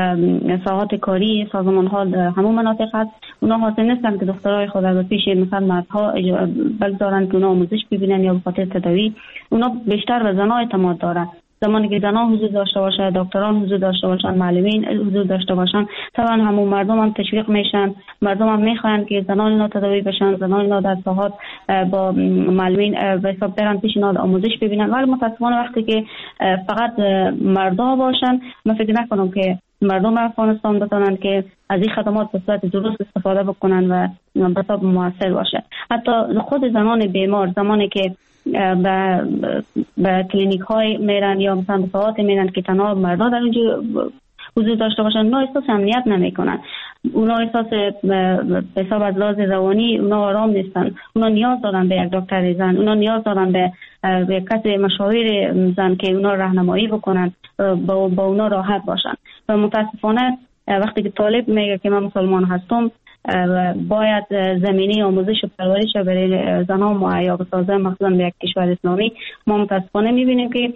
ساعات کاری سازمان ها در همون مناطق هست، اونا حاضر نیستن که دخترای خود رو پیش مثلا مردها بگذارن که اونا آموزش ببینن یا به خاطر تداوی. اونا بیشتر به زنها اعتماد دارن. زمانی که زنان حضور داشته باشه، دکتران حضور داشته باشن، معلمین حضور داشته باشن، طبعا همون مردم هم تشویق میشن، مردم هم میخوان که زنان اینا تداوی بشن، زنان اینا در ساحات با معلمین به حساب برن پیش اینا آموزش ببینن. ولی متاسفانه وقتی که فقط مردا باشن، من فکر نکنم که مردم افغانستان بتونن که از این خدمات به صورت درست استفاده بکنن و به حساب موثر باشه. حتی خود زنان بیمار زمانی که به به کلینیک های میرن یا مثلا به ساعات میرن که تنها مردا در اونجا حضور داشته باشن، اونا احساس امنیت نمیکنن، اونا احساس به حساب از لحاظ روانی اونا آرام نیستن، اونا نیاز دارن به یک دکتر زن، اونا نیاز دارن به یک کسی مشاور زن که اونا راهنمایی بکنن، با با اونا راحت باشن. و متاسفانه وقتی که طالب میگه که من مسلمان هستم، باید زمینه آموزش و پرورش برای زنان مهیا بسازه، مخصوصا به یک کشور اسلامی. ما متاسفانه میبینیم که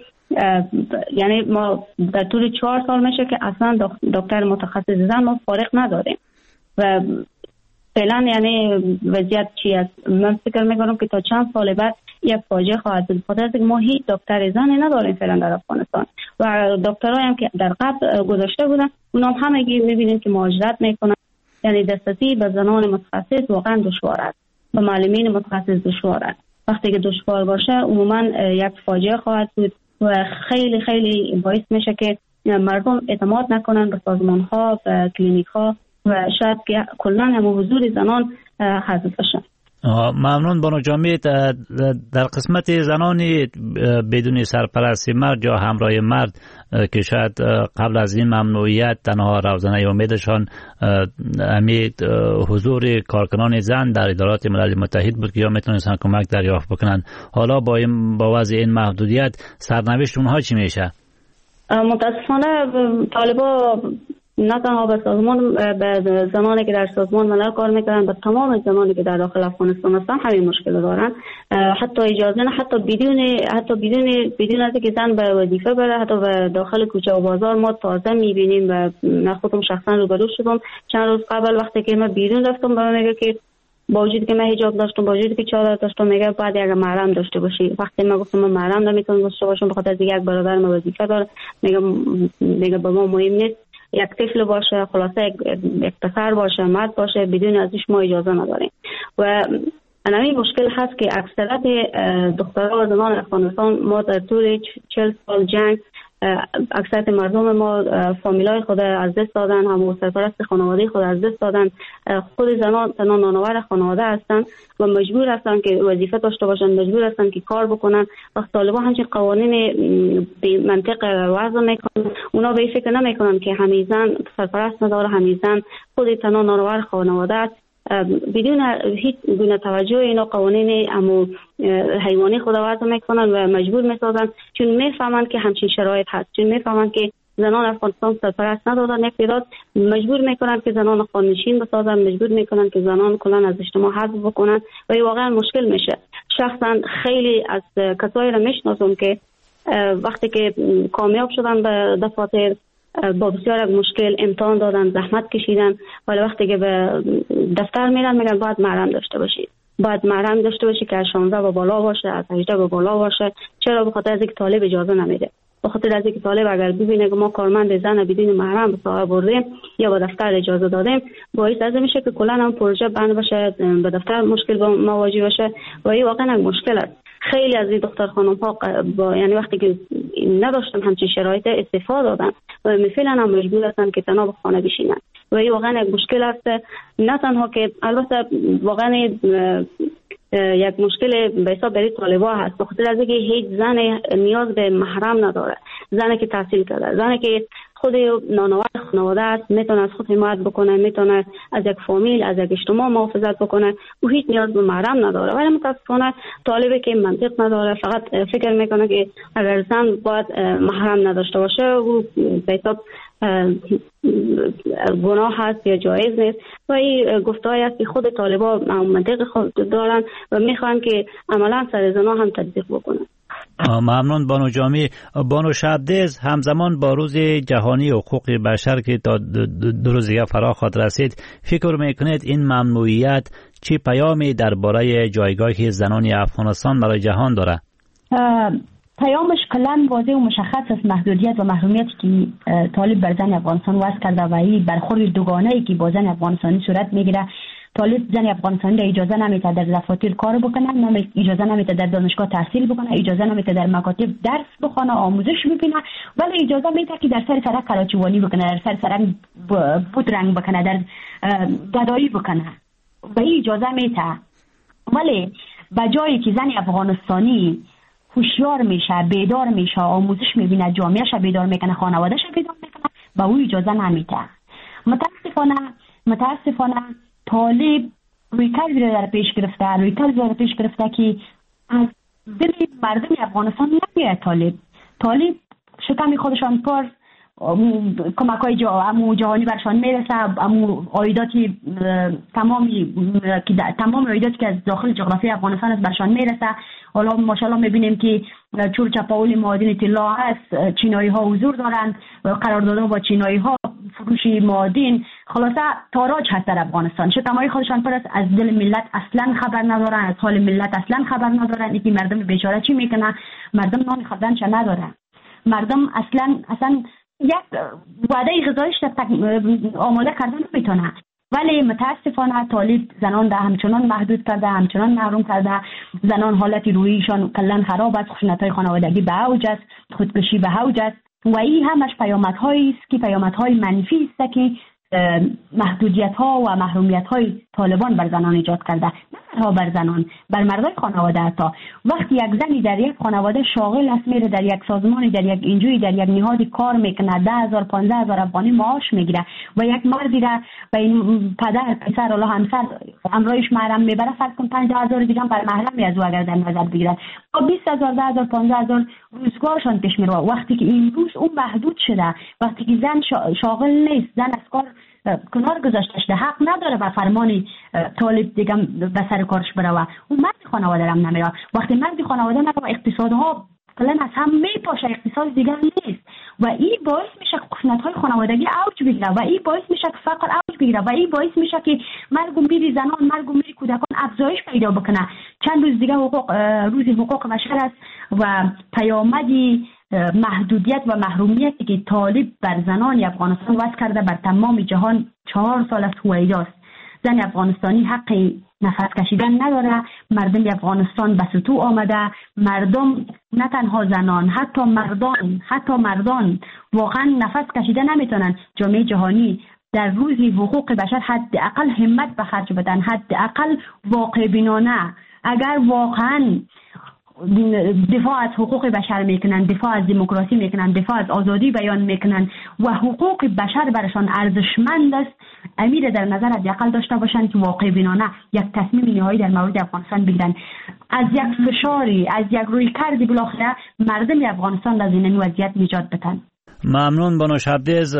یعنی ما در طول چهار سال میشه که اصلا دکتر متخصص زن ما فارغ نداریم و فعلا یعنی وضعیت چی است. من فکر میکنم که تا چند سال بعد یک فاجعه خواهد بود، بخاطر اینکه ما هیچ دکتر زنی نداریم فعلا در افغانستان و دکترایی هم که در قبل گذاشته بودن اونا هم همگی میبینیم که مهاجرت میکنن. یعنی دسترسی به زنان متخصص واقعا دشوار است، به معلمین متخصص دشوار است. وقتی که دشوار باشه عموما یک فاجعه خواهد بود و خیلی خیلی باعث میشه که مردم اعتماد نکنن به سازمان ها، به کلینیک ها و شاید که کلا هم حضور زنان حذف بشه. ممنون بانو جامی. در قسمت زنانی بدون سرپرستی مرد یا همراه مرد که شاید قبل از این ممنوعیت تنها روزنه امیدشان امید حضور کارکنان زن در ادارات ملل متحد بود که یا میتونستن کمک دریافت بکنن، حالا با این با وضع این محدودیت سرنوشت اونها چی میشه؟ متاسفانه طالبا نه تنها به سازمان به زنانی که در سازمان ملل کار میکنن، به تمام زنانی که در داخل افغانستان هستن همین مشکل دارن. حتی اجازه نه، حتی بدون حتی بدون بدون از که زن به وظیفه بره، حتی به داخل کوچه و بازار ما تازه میبینیم و من خودم شخصا روبرو شدم چند روز قبل وقتی که من بیرون رفتم، به میگه که با وجودی که من حجاب داشتم، با وجودی که چادر داشتم، میگه بعد یک محرم داشته باشی. وقتی من گفتم من محرم نمیتونم داشته باشم به خاطر از یک برادر من وظیفه داره، میگه میگه به ما مهم نیست یک طفل باشه، خلاصه یک پسر باشه، مرد باشه، بدون ازش ما اجازه نداریم. و همین مشکل هست که اکثریت دخترها و زنان افغانستان ما در طول چهل سال جنگ اکثریت مردم ما فامیلای خود از دست دادن، هم سرپرست خانواده خود از دست دادن، خود زنان تنها نانآور خانواده هستن و مجبور هستن که وظیفه داشته باشن، مجبور هستن که کار بکنن. وقت طالبان همچین قوانین به منطق وضع میکنن، اونا به فکر نمیکنن که همین زن سرپرست نداره، همین زن خود تنها نانآور خانواده است. بدون هیچ گونه توجه اینا قوانین امو حیوانی خود وضع میکنن و مجبور میسازن، چون میفهمن که همچین شرایط هست، چون میفهمن که زنان افغانستان سرپرست ندادن، یک تعداد مجبور میکنن که زنان خانشین بسازن، مجبور میکنن که زنان کلا از اجتماع حذف بکنن و این واقعا مشکل میشه. شخصا خیلی از کسایی را میشناسم که وقتی که کامیاب شدن به دفاتر با بسیار مشکل امتحان دادن، زحمت کشیدن، ولی وقتی که به دفتر میرن میگن باید محرم داشته باشی، باید محرم داشته باشی که از شانزده به بالا باشه، از هجده به بالا باشه. چرا؟ به خاطر از اینکه طالب اجازه نمیده، به خاطر از اینکه طالب اگر ببینه که ما کارمند زن بدون محرم به ساحه بردیم یا به دفتر اجازه دادیم، باعث از میشه که کلا هم پروژه بند بشه، به دفتر مشکل با مواجه بشه و این واقعا مشکل است. خیلی از این دختر خانم ها با یعنی وقتی که نداشتن همچین شرایط استعفا دادن و مثلا هم مجبور هستن که تنها به خانه بشینن و این واقعا یک مشکل است. نه تنها که البته واقعا یک مشکل به حساب برای طالبا هست، به خاطر از اینکه هیچ زن نیاز به محرم نداره. زنی که تحصیل کرده، زنی که خود نانآور خانواده است، میتونه از خود حمایت بکنه، میتونه از یک فامیل، از یک اجتماع محافظت بکنه و هیچ نیاز به محرم نداره. ولی متاسفانه طالبی که منطق نداره، فقط فکر میکنه که اگر زن باید محرم نداشته باشه و به حساب گناه هست یا جایز نیست و این گفته‌ای است که خود طالبا منطق خود دارن و میخوان که عملا سر زنا هم تطبیق بکنن. ممنون بانو جامی. بانو شبدیز، همزمان با روز جهانی حقوق بشر که تا دو روز دیگه فرا خواهد رسید، فکر میکنید این ممنوعیت چی پیامی درباره جایگاه زنان افغانستان برای جهان داره؟ پیامش کلا واضح و مشخص است. محدودیت و محرومیتی که طالب بر زن افغانستان وضع کرده و این برخورد دوگانه‌ای که با زن افغانستانی صورت میگیره. طالب زن افغانستانی را اجازه نمیده در دفاتر کار بکنه، اجازه نمیده در دانشگاه تحصیل بکنه، اجازه نمیده در مکاتب درس بخونه، آموزش ببینه، ولی اجازه میده که در سر سرک کراچیوانی بکنه، در سر سرک بود رنگ بکنه، در گدایی بکنه و این اجازه میده. ولی به جایی که زن افغانستانی هوشیار میشه، بیدار میشه، آموزش میبینه، جامعهش بیدار میکنه، خانوادهش بیدار میکنه، به او اجازه نمیده. متاسفانه متاسفانه طالب روی کاری را در پیش گرفته، روی کاری را در پیش گرفته که از دل مردم افغانستان نمیاد. طالب طالب شکم خودشان پر کمک های جا جهانی برشان میرسه، امو عایداتی تمامی که تمام عایداتی که از داخل جغرافی افغانستان است برشان میرسه. حالا ماشاءالله میبینیم که چور چپاول معادن طلا است، چینایی ها حضور دارند و قراردادها با چینایی ها، فروش معادن، خلاصه تاراج هست در افغانستان. شکمای خودشان پر است، از دل ملت اصلا خبر ندارن، از حال ملت اصلا خبر ندارن. اینکه مردم بیچاره چی میکنه، مردم نان خوردنش نداره، مردم اصلا اصلا یک وعده غذایش آماده کردن نمیتونه. ولی متاسفانه طالب زنان را همچنان محدود کرده، همچنان محروم کرده. زنان حالت روحیشان کلا خراب است، خشونت‌های خانوادگی به اوج است، خودکشی به اوج است و این همش پیامدهایی است که پیامدهای منفی است که محدودیت‌ها و محرومیت‌های طالبان بر زنان ایجاد کرده، نه تنها بر زنان، بر مردای خانواده. حتی وقتی یک زنی در یک خانواده شاغل است، میره در یک سازمانی، در یک انجوی، در یک نهادی کار میکنه، ده هزار پانزده هزار افغانی معاش میگیره و یک مردی را به این پدر پسر الله همسر امرایش محرم میبره، فرض کن پنجاه هزار دیگه بر محرم از او اگر در نظر بگیرد با بیست هزار ده هزار پانزده هزار روزگارشان پیش میره. وقتی که این روز اون محدود شده، وقتی که زن شاغل نیست، زن از کار کنار گذاشته شده، حق نداره به فرمان طالب دیگه به سر کارش بره، اون مرد خانواده هم نمیره. وقتی مرد خانواده نمیره، اقتصادها کلا از هم میپاشه، اقتصاد دیگر نیست و این باعث میشه که خشونت‌های خانوادگی اوج بگیره و این باعث میشه که فقر اوج بگیره و این باعث میشه که مرگ و میر زنان، مرگ و میر کودکان افزایش پیدا بکنه. چند روز دیگه حقوق روز حقوق بشر است و پیامدی محدودیت و محرومیتی که طالب بر زنان افغانستان وضع کرده بر تمام جهان چهار سال است هویداست. زن افغانستانی حق نفس کشیدن نداره. مردم افغانستان به سطوح آمده، مردم نه تنها زنان، حتی مردان حتی مردان واقعا نفس کشیدن نمیتونن. جامعه جهانی در روز حقوق بشر حداقل همت به خرج بدن، حداقل واقع بینانه. اگر واقعا دفاع از حقوق بشر میکنن، دفاع از دموکراسی میکنن، دفاع از آزادی بیان میکنن و حقوق بشر برشان ارزشمند است، امیر در نظر حداقل داشته باشن که واقع بینانه یک تصمیم نهایی در مورد افغانستان بگیرن. از یک فشاری، از یک روی کردی بالاخره مردم افغانستان از این وضعیت نجات بدن. ممنون بانو شبدیز.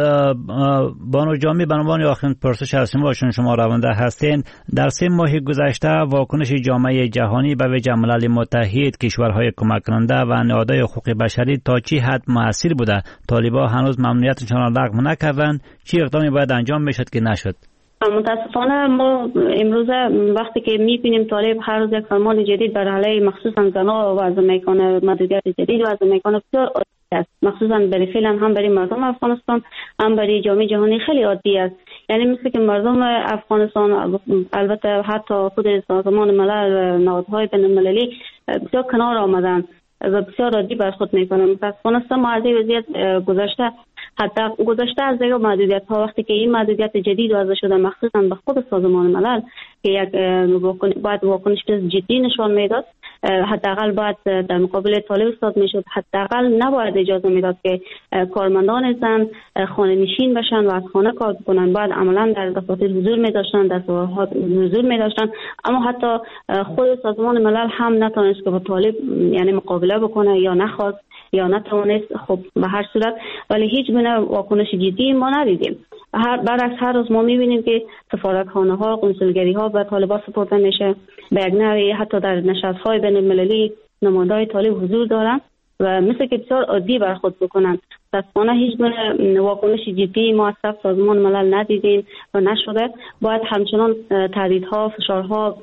بانو جامی، به عنوان آخرین پرسش هستیم باشون شما رونده هستین. در سه ماه گذشته واکنش جامعه جهانی به ویژه ملل متحد، کشورهای کمک کننده و نهادهای حقوق بشری تا چی حد موثر بوده؟ طالبان هنوز ممنوعیتشان را لغو نکردند. چی اقدامی باید انجام میشد که نشد؟ متاسفانه ما امروز وقتی که میبینیم طالب هر روز یک فرمان جدید بر علیه مخصوصا زنان وضع میکنه، محدودیت جدید وضع میکنه، بسیار است. مخصوصا برای فعلا هم برای مردم افغانستان هم برای جامعه جهانی خیلی عادی است. یعنی مثل که مردم افغانستان، البته حتی خود سازمان ملل، نهادهای بین المللی بسیار کنار آمدن و بسیار عادی برخورد میکنن. متاسفانه سه ماه از وضعیت گذشته، حتی گذشته از دیگه محدودیت ها، وقتی که این محدودیت جدید وضع شده مخصوصا به خود سازمان ملل که یک باید واکنش جدی نشان میداد، حداقل باید در مقابل طالب ایستاد میشد. حداقل نباید اجازه میداد که کارمندان زن خانه نشین بشن و از خانه کار بکنن. باید عملا در دفاتر حضور میداشتن، در سراحات حضور میداشتن. اما حتی خود سازمان ملل هم نتونست که با طالب یعنی مقابله بکنه، یا نخواست یا نتوانست. خب به هر صورت ولی هیچ گونه واکنش جدی ما ندیدیم. هر برعکس هر روز ما میبینیم که سفارتخانه ها، قنسولگری ها به طالبان سپرده میشه. به یک نحوی حتی در نشست های بین المللی نماینده‌های طالب حضور دارن و مثل که بسیار عادی برخورد بکنن. متاسفانه هیچ گونه واکنش جدی ما از طرف سازمان ملل ندیدیم و نشده. باید همچنان تهدیدها، فشارها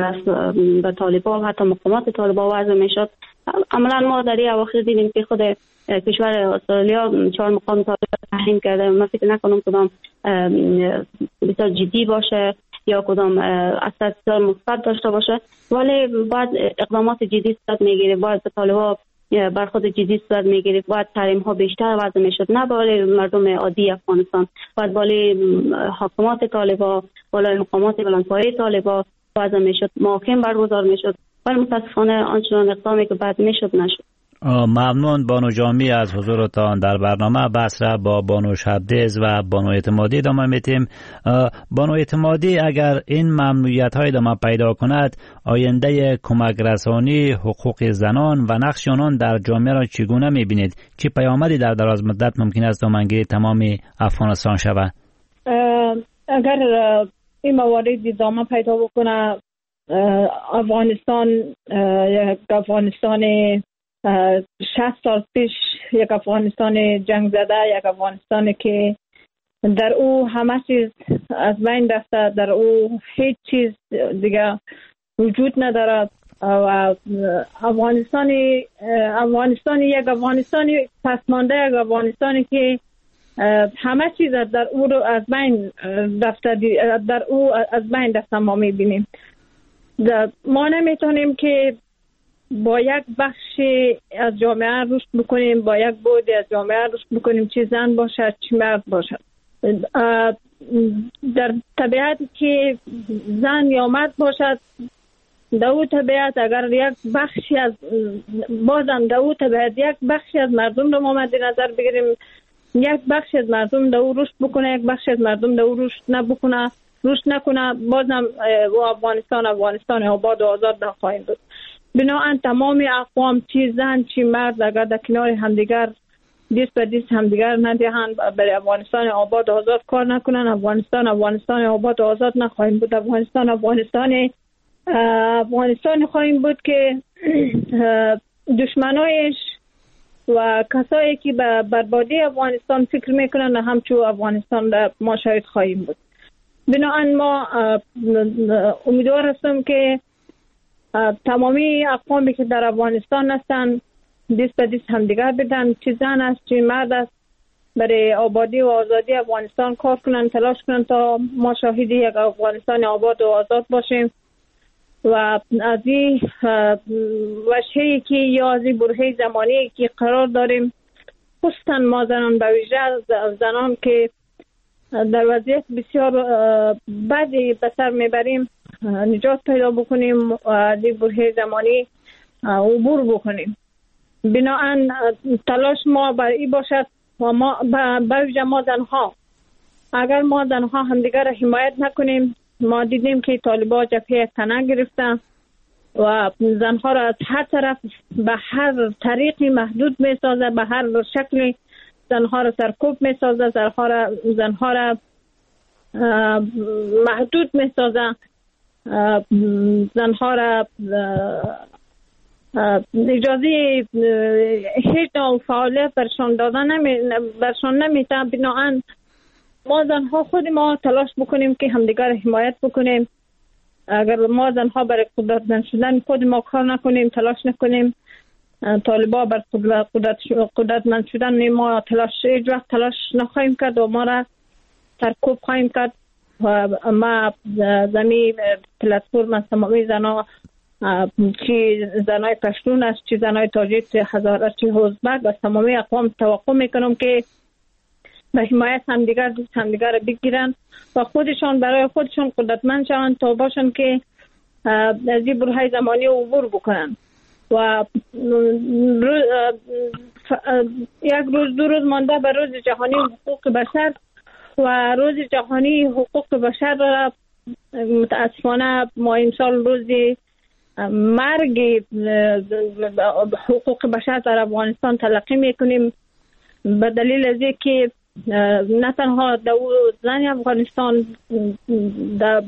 به طالبان و حتی مقامات طالبان وضع میشد. عملا ما در این اواخر دیدیم که خود کشور استرالیا چهار مقام طالب تحریم کرده. من فکر نکنم کدام بسیار جدی باشه یا کدام اثر بسیار مثبت داشته باشه، ولی باید اقدامات جدی صورت میگیره. باید به طالبان بر خود جدی صورت میگیره. باید تحریم ها بیشتر وضع میشد، نه بالای مردم عادی افغانستان، باید بالای حکومت طالبان، بالای مقامات بلندپایه طالبان وضع میشد، محاکم برگزار میشد. ولی متاسفانه آنچنان اقدامی که بعد میشد نشد. ممنون بانو جامی از حضورتان در برنامه. بحث را با بانو شبدیز و بانو اعتمادی ادامه میتیم. بانو اعتمادی، اگر این ممنوعیت های ادامه پیدا کند، آینده کمک رسانی، حقوق زنان و نقش آنان در جامعه را چگونه میبینید؟ چه پیامدی در دراز مدت ممکن است دامنگیری تمام افغانستان شود؟ اگر این موارد ادامه پیدا بکنه، افغانستان یک افغانستان شصت سال پیش، یک افغانستان جنگ زده، یک افغانستان که در او همه چیز از بین رفته، در او هیچ چیز دیگه وجود ندارد و افغانستان افغانستان یک افغانستان پسمانده، یک افغانستانی که همه چیز در او رو از بین رفته، در او از بین رفته ما میبینیم. ما نمیتونیم که با یک بخش از جامعه رشد بکنیم، با یک بعد از جامعه رشد بکنیم، چه زن باشد چه مرد باشد. در طبیعت که زن یا مرد باشد، در او طبیعت اگر یک بخشی از بازم در او طبیعت یک بخشی از مردم رو ما مد نظر بگیریم، یک بخشی از مردم در او رشد بکنه، یک بخشی از مردم در او رشد نبکنه رشد نکنه، بازم و افغانستان افغانستان آباد و آزاد نخواهیم بود. بنابراین تمام اقوام، چی زن چی مرد، اگر در کنار همدیگر دیست به دیست همدیگر ندهند، برای افغانستان آباد و آزاد کار نکنن، افغانستان افغانستان آباد و آزاد نخواهیم بود. افغانستان افغانستان افغانستان خواهیم بود که دشمنایش و کسایی که به بربادی افغانستان فکر میکنن همچون افغانستان را ما شاهد خواهیم بود. بنابراین ما امیدوار هستم که تمامی اقوامی که در افغانستان هستند دست به دست همدیگر بدن، چه زن است چه مرد است، برای آبادی و آزادی افغانستان کار کنن، تلاش کنن تا ما شاهد یک افغانستان آباد و آزاد باشیم. و از این وجهی که یا از این برهه زمانی که قرار داریم، خصوصا ما زنان، به ویژه زنان که در وضعیت بسیار بدی به سر میبریم، نجات پیدا بکنیم و از این برهه زمانی عبور بکنیم. بنابراین تلاش ما بر این باشد و ما به ویژه ما زنها، اگر ما زنها همدیگر را حمایت نکنیم، ما دیدیم که طالبان جبهه تنه گرفتن و زنها را از هر طرف به هر طریقی محدود می سازه، به هر شکلی زنها را سرکوب می سازه، زنها را زنها را محدود می سازه، زنها را اجازه هیچ نوع فعالیت برشان دادن نمی برشان نمیده. بنابراین ما زنها خود ما تلاش بکنیم که همدیگر حمایت بکنیم. اگر ما زنها برای قدرتمند شدن خود ما کار نکنیم، تلاش نکنیم، طالبا بر قدرت قدرتمند شدن ما تلاش هیچ وقت تلاش نخواهیم کرد و ما را سرکوب خواهیم کرد. و ما زمین پلتفرم از تمامی زنها، چی زنای پشتون است، چی زنای تاجیک، هزاره، چی ازبک، از تمامی اقوام توقع میکنم که به حمایت همدیگر دوست همدیگر را بگیرن و خودشان برای خودشان قدرتمند شوند تا باشن که از این برهه زمانی عبور بکنن. و روز یک روز دو روز مانده به روز جهانی حقوق بشر و روز جهانی حقوق بشر را متاسفانه ما امسال روز مرگ حقوق بشر در افغانستان تلقی میکنیم، به دلیل از اینکه نه تنها در زن افغانستان در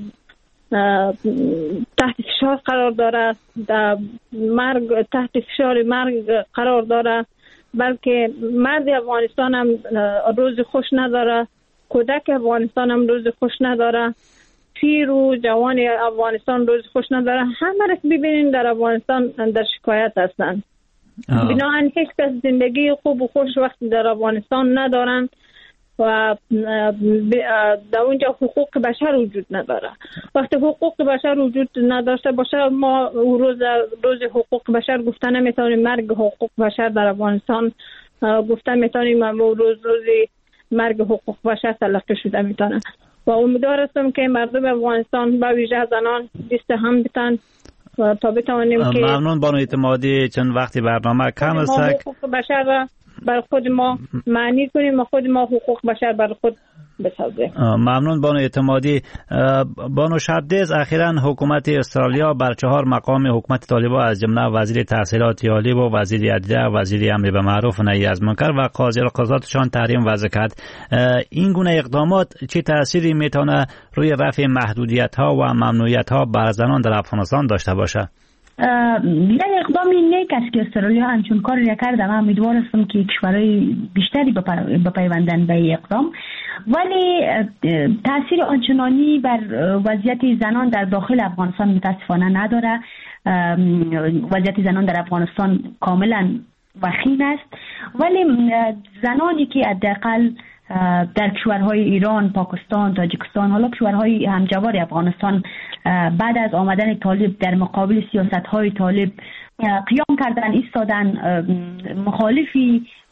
تحت فشار قرار داره، در مرگ تحت فشار مرگ قرار داره، بلکه مرد افغانستان هم روز خوش نداره، کودک افغانستان هم روز خوش نداره، پیر و جوان افغانستان روز خوش نداره. همه را ببینید در افغانستان در شکایت هستند. بنابراین هیچ کس زندگی خوب و خوش وقتی در افغانستان ندارن و در اونجا حقوق بشر وجود نداره. وقتی حقوق بشر وجود نداشته باشه، ما روز روز حقوق بشر گفته نمیتونیم، مرگ حقوق بشر در افغانستان گفته میتونیم، روز روز مرگ حقوق بشر تلقی شده میتونه. و امیدوار هستم که مردم افغانستان به ویژه زنان دست هم بتن و تا بتوانیم که ممنون بانو اعتمادی. چند وقتی برنامه کم است، حقوق بشر را بر خود ما معنی کنیم و خود ما حقوق بشر بر خود بسازیم. ممنون بانو اعتمادی. بانو شبدیز، اخیراً حکومت استرالیا بر چهار مقام حکومت طالبان از جمله وزیر تحصیلات عالی و وزیر عدلیه، وزیر امر به معروف و نهی از منکر و قاضی القضاتشان تحریم وضع کرد. این گونه اقدامات چه تأثیری میتونه روی رفع محدودیت ها و ممنوعیت ها بر زنان در افغانستان داشته باشه؟ یک اقدامی نیک است که استرالیا همچون کار کرده. من امیدوار هستم که کشورهای بیشتری بپیوندن به این اقدام، ولی تاثیر آنچنانی بر وضعیت زنان در داخل افغانستان متاسفانه نداره. وضعیت زنان در افغانستان کاملا وخیم است، ولی زنانی که حداقل در کشورهای ایران، پاکستان، تاجیکستان، حالا کشورهای همجوار افغانستان بعد از آمدن طالب در مقابل سیاست‌های طالب قیام کردن، ایستادن، مخالفی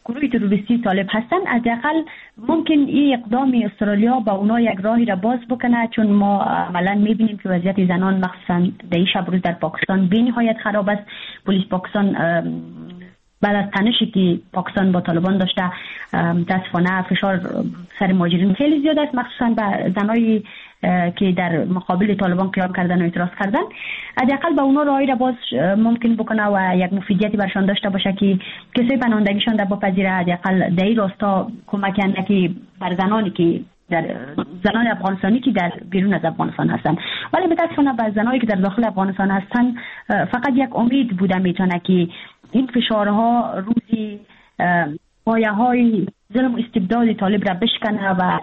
گروه تروریستی طالب هستند، حداقل ممکن این اقدام استرالیا با اونا یک راهی را باز بکنه، چون ما عملا میبینیم که وضعیت زنان مخصوصا در شب روز در پاکستان به نهایت خراب است. پلیس پاکستان بعد از تنشی که پاکستان با طالبان داشته متاسفانه فشار سر مهاجرین خیلی زیاد است، مخصوصا به زنایی که در مقابل طالبان قیام کردن و اعتراض کردن. حداقل به اونا راهی را باز ممکن بکنه و یک مفیدیتی برشان داشته باشه که کسای پناهندگیشان در بپذیره، حداقل در این راستا کمک اندکی بر زنانی که در زنان افغانستانی که در بیرون از افغانستان هستن. ولی متاسفانه به زنانی که در داخل افغانستان هستن فقط یک امید بوده میتونه که این فشارها روزی پایه های ظلم و استبداد طالب را بشکنه و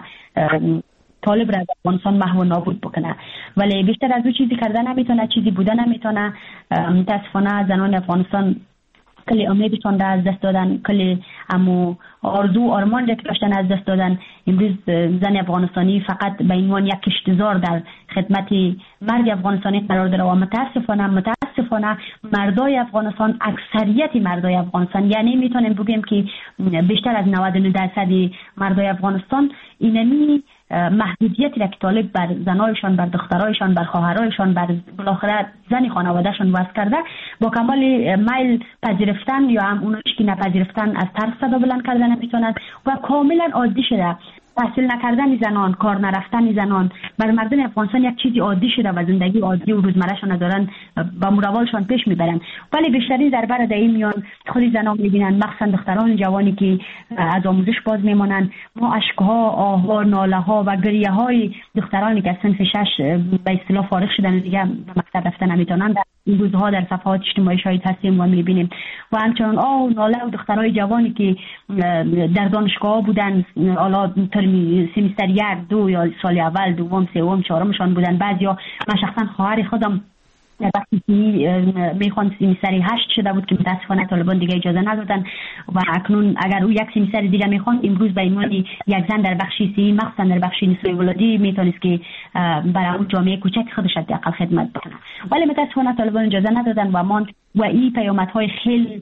طالب را از افغانستان محو و نابود بکنه. ولی بیشتر از او چیزی کرده نمیتونه، چیزی بوده نمیتونه. متاسفانه زنان افغانستان کلی امیدشان را از دست دادن، کلی امو آرزو آرمان را که داشتن از دست دادن. امروز زن افغانستانی فقط به عنوان یک کشتزار در خدمت مرد افغانستانی قرار داره و متاسفانه متاسفانه مردای افغانستان، اکثریت مردای افغانستان، یعنی میتونیم بگیم که بیشتر از نود و نه درصد مردای افغانستان اینمی محدودیتی را که طالب بر زنایشان، بر دخترایشان، بر خواهرایشان، بر بالاخره زن خانوادهشان وضع کرده، با کمال میل پذیرفتن یا هم اونش که نپذیرفتن از ترس صدا بلند کردن نمیتونن و کاملا عادی شده. تحصیل نکردن زنان، کار نرفتن زنان بر مردم افغانستان یک چیزی عادی شده و زندگی عادی و روزمرهشان دارن با مروالشان پیش میبرن. ولی بیشتری در بر در این میان خود زنان میبینن، مخصوصا دختران جوانی که از آموزش باز میمانن. ما اشکها، آهها، ناله ها و گریه های دخترانی که از صنف شش به اصطلاح فارغ شدن دیگه به مکتب رفتن نمیتونن در این روزها در صفحات اجتماعی شاهد هستیم و میبینیم. و همچنان آه و ناله و دخترای جوانی که در دانشگاه بودن، حالا سیمیستر یک، دو یا سال اول، دوم، سوم، چهارمشان بودن. بعضیا من شخصا خواهر خودم وقتی میخوان سیمیستر هشت شده بود که متاسفانه طالبان دیگه اجازه ندادن و اکنون اگر او یک سیمیستر دیگه میخوان امروز به عنوان یک زن در بخش سی، مخصوصا در بخش نسای ولادی، میتونست که برای اون جامعه کوچک خودش حداقل خدمت بکنه. ولی متاسفانه طالبان اجازه ندادن و ما و این پیامدهای خیلی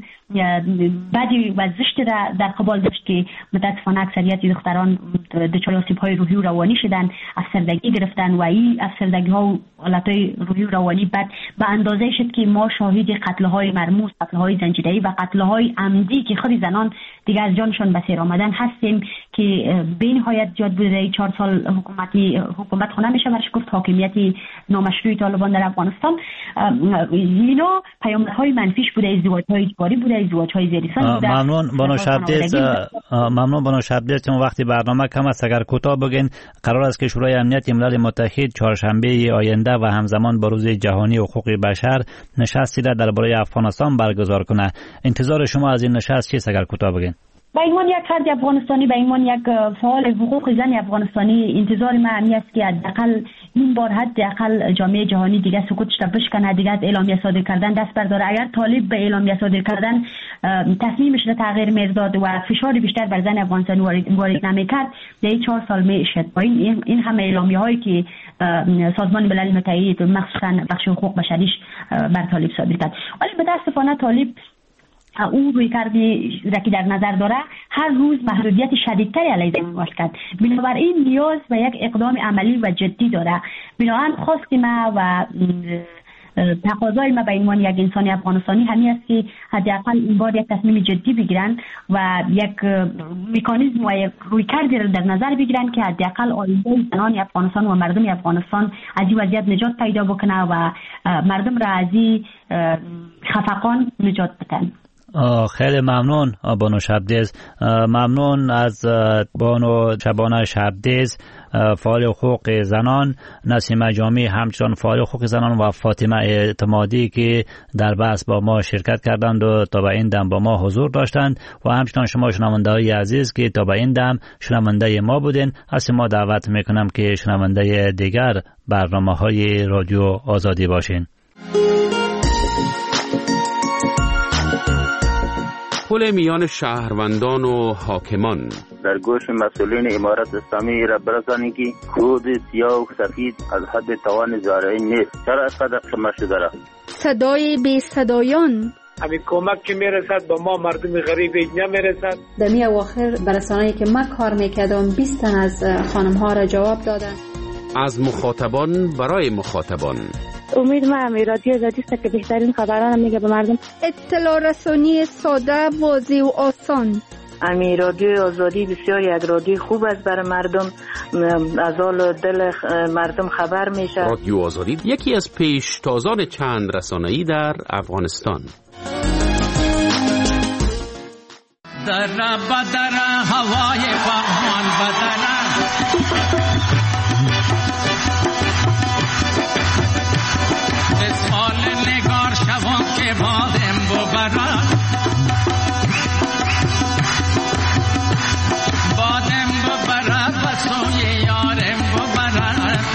بدی و زشت در قبال داشت که متاسفانه اکثریت دختران دچار آسیب‌های روحی و روانی شدن، افسردگی گرفتن و این افسردگی‌ها و حالت‌های روحی و روانی بد به اندازه شد که ما شاهد قتل‌های مرموز، قتل‌های زنجیره‌ای و قتل‌های عمدی که خود زنان دیگر از جانشان به سر آمدن هستیم که به نهایت جاد بوده. چهار سال حکومتی حکومت خونه میشه برش گفت حاکمیت نامشروع طالبان در افغانستان. اینا پیامدهای منفیش بوده، ازدواج‌های اجباری بوده، ازدواج‌های زیرسان بوده. ممنون بانو شبدیز، ممنون بانو شبدیز. چون وقتی برنامه کم است، اگر کوتاه بگین. قرار است که شورای امنیت ملل متحد چهارشنبه آینده و همزمان با روز جهانی حقوق بشر نشستی را درباره افغانستان برگزار کنه. انتظار شما از این نشست چیست اگر کوتاه بگین؟ به عنوان یک فرد افغانستانی، به عنوان یک فعال حقوق زن افغانستانی، انتظار من این است که حداقل این بار حداقل جامعه جهانی دیگه سکوتش را بشکنه، دیگه از اعلامیه صادر کردن دست برداره. اگر طالب به اعلامیه صادر کردن تصمیمش را تغییر می‌داد و فشار بیشتر بر زن افغانستانی وارد, وارد نمی‌کرد، در چهار سال میشد. با این این همه اعلامیه‌هایی که سازمان ملل متحد مخصوصا بخش حقوق بشریش بر طالب صادر کرد. ولی متأسفانه طالب او روی کردی را که در نظر داره هر روز محدودیت شدیدتری علیه زنان وارد کرد. بنابراین نیاز به یک اقدام عملی و جدی داره. بنابراین خواست ما و تقاضای ما به عنوان یک انسان افغانستانی همین است که حداقل این بار یک تصمیم جدی بگیرن و یک مکانیزم و یک رویکردی را در نظر بگیرن که حداقل آینده زنان افغانستان و مردم افغانستان از این وضعیت نجات پیدا بکنه و مردم را از این خفقان نجات بدن. خیلی ممنون بانو شبدیز. ممنون از بانو شبانه شبدیز، فعال حقوق زنان، نسیم جامی همچنان فعال حقوق زنان و فاطمه اعتمادی که در بحث با ما شرکت کردند و تا به این دم با ما حضور داشتند و همچنان شما شنونده‌های عزیز که تا به این دم شنونده ما بودین. از ما دعوت میکنم که شنونده دیگر برنامه‌های رادیو آزادی باشین. پل میان شهروندان و حاکمان در گوش مسئولین امارت اسلامی را برسانی که خود سیاه و سفید از حد توان زارعین نیست. چرا از قدر شما شده را؟ صدای بی صدایان همین کمک که میرسد با ما مردم غریب نمیرسد. در می اواخر برسانه‌ای که من کار میکردم بیست تن از خانم ها را جواب دادن. از مخاطبان برای مخاطبان. امید من امی رادیو آزادی است که بهترین خبران میگه به مردم. اطلاع رسانی ساده، واضح و آسان. امی رادیو آزادی بسیار یک رادیو خوب است برای مردم، از حال دل مردم خبر میشه. رادیو آزادی یکی از پیشتازان چند رسانه‌ای در افغانستان. در بدر هوای فغان بدر اسمال نگار شوان که بادم ببرد بادم ببرد و سوی یارم ببرد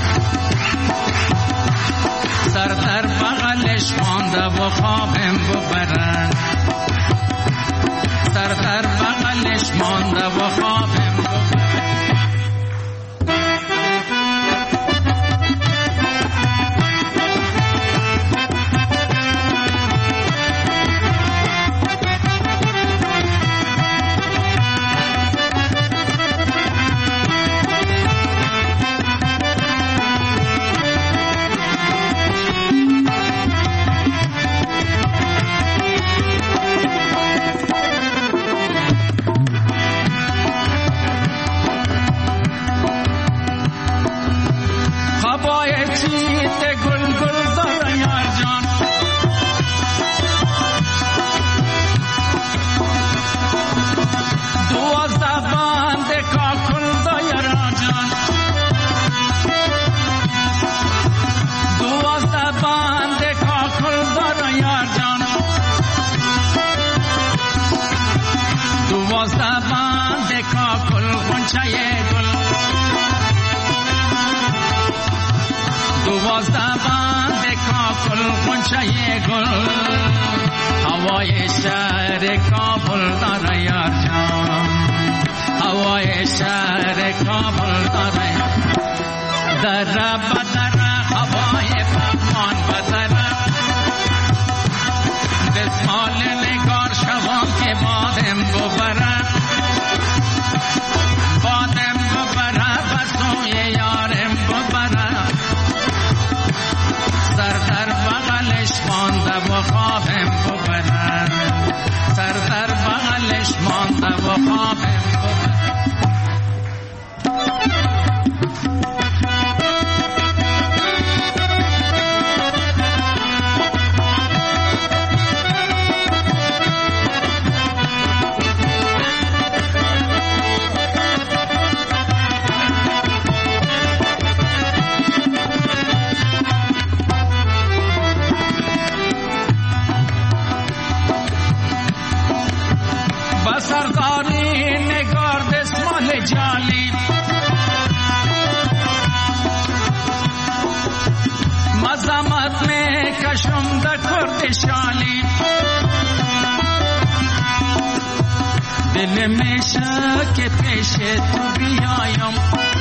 سر در بغلش مانده و خوابم ببرد سر در بغلش مانده و خوابم ببرد. هوای شهر کابل داره یار جان هوای شهر کابل داره در بدر هوای فغان بدر دستمال نگار شوان که بادم ببره بادم ببره و سوی یارم ببره سر در بغلش مانده و خوابم ببرد سر در بغلش مانده و خوابم ببرد. سرداری نگار دستمال جالی مزامت میں کشم دا کرد شالی دل میں شک پیش تو بیایم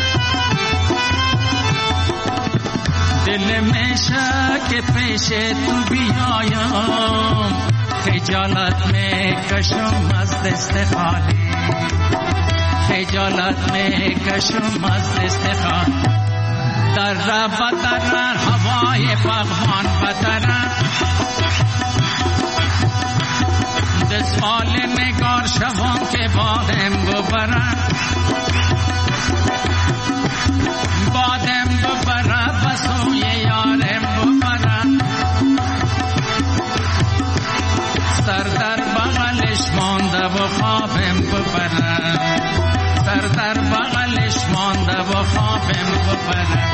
دل میں شک پیش تو بیایم خجالت میں کشم از دست خالی خجالت میں کشم از دست خالی در بدر هوای فغان بدر دستمال نگار شوان که بادم ببره بادم ببره و سوی یارم ببره سر در بغلش مانده و خوابم ببره سر در بغلش مانده و خوابم ببره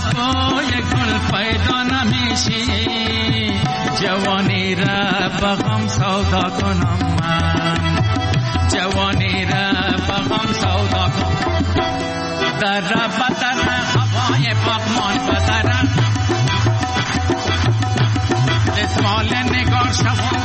بوی گل پیدا نمیشی جوانی را بغم سودا کنم من جوانی را بغم سودا کنم در بدر هوای پاکمان بدر اسمال نگار شوان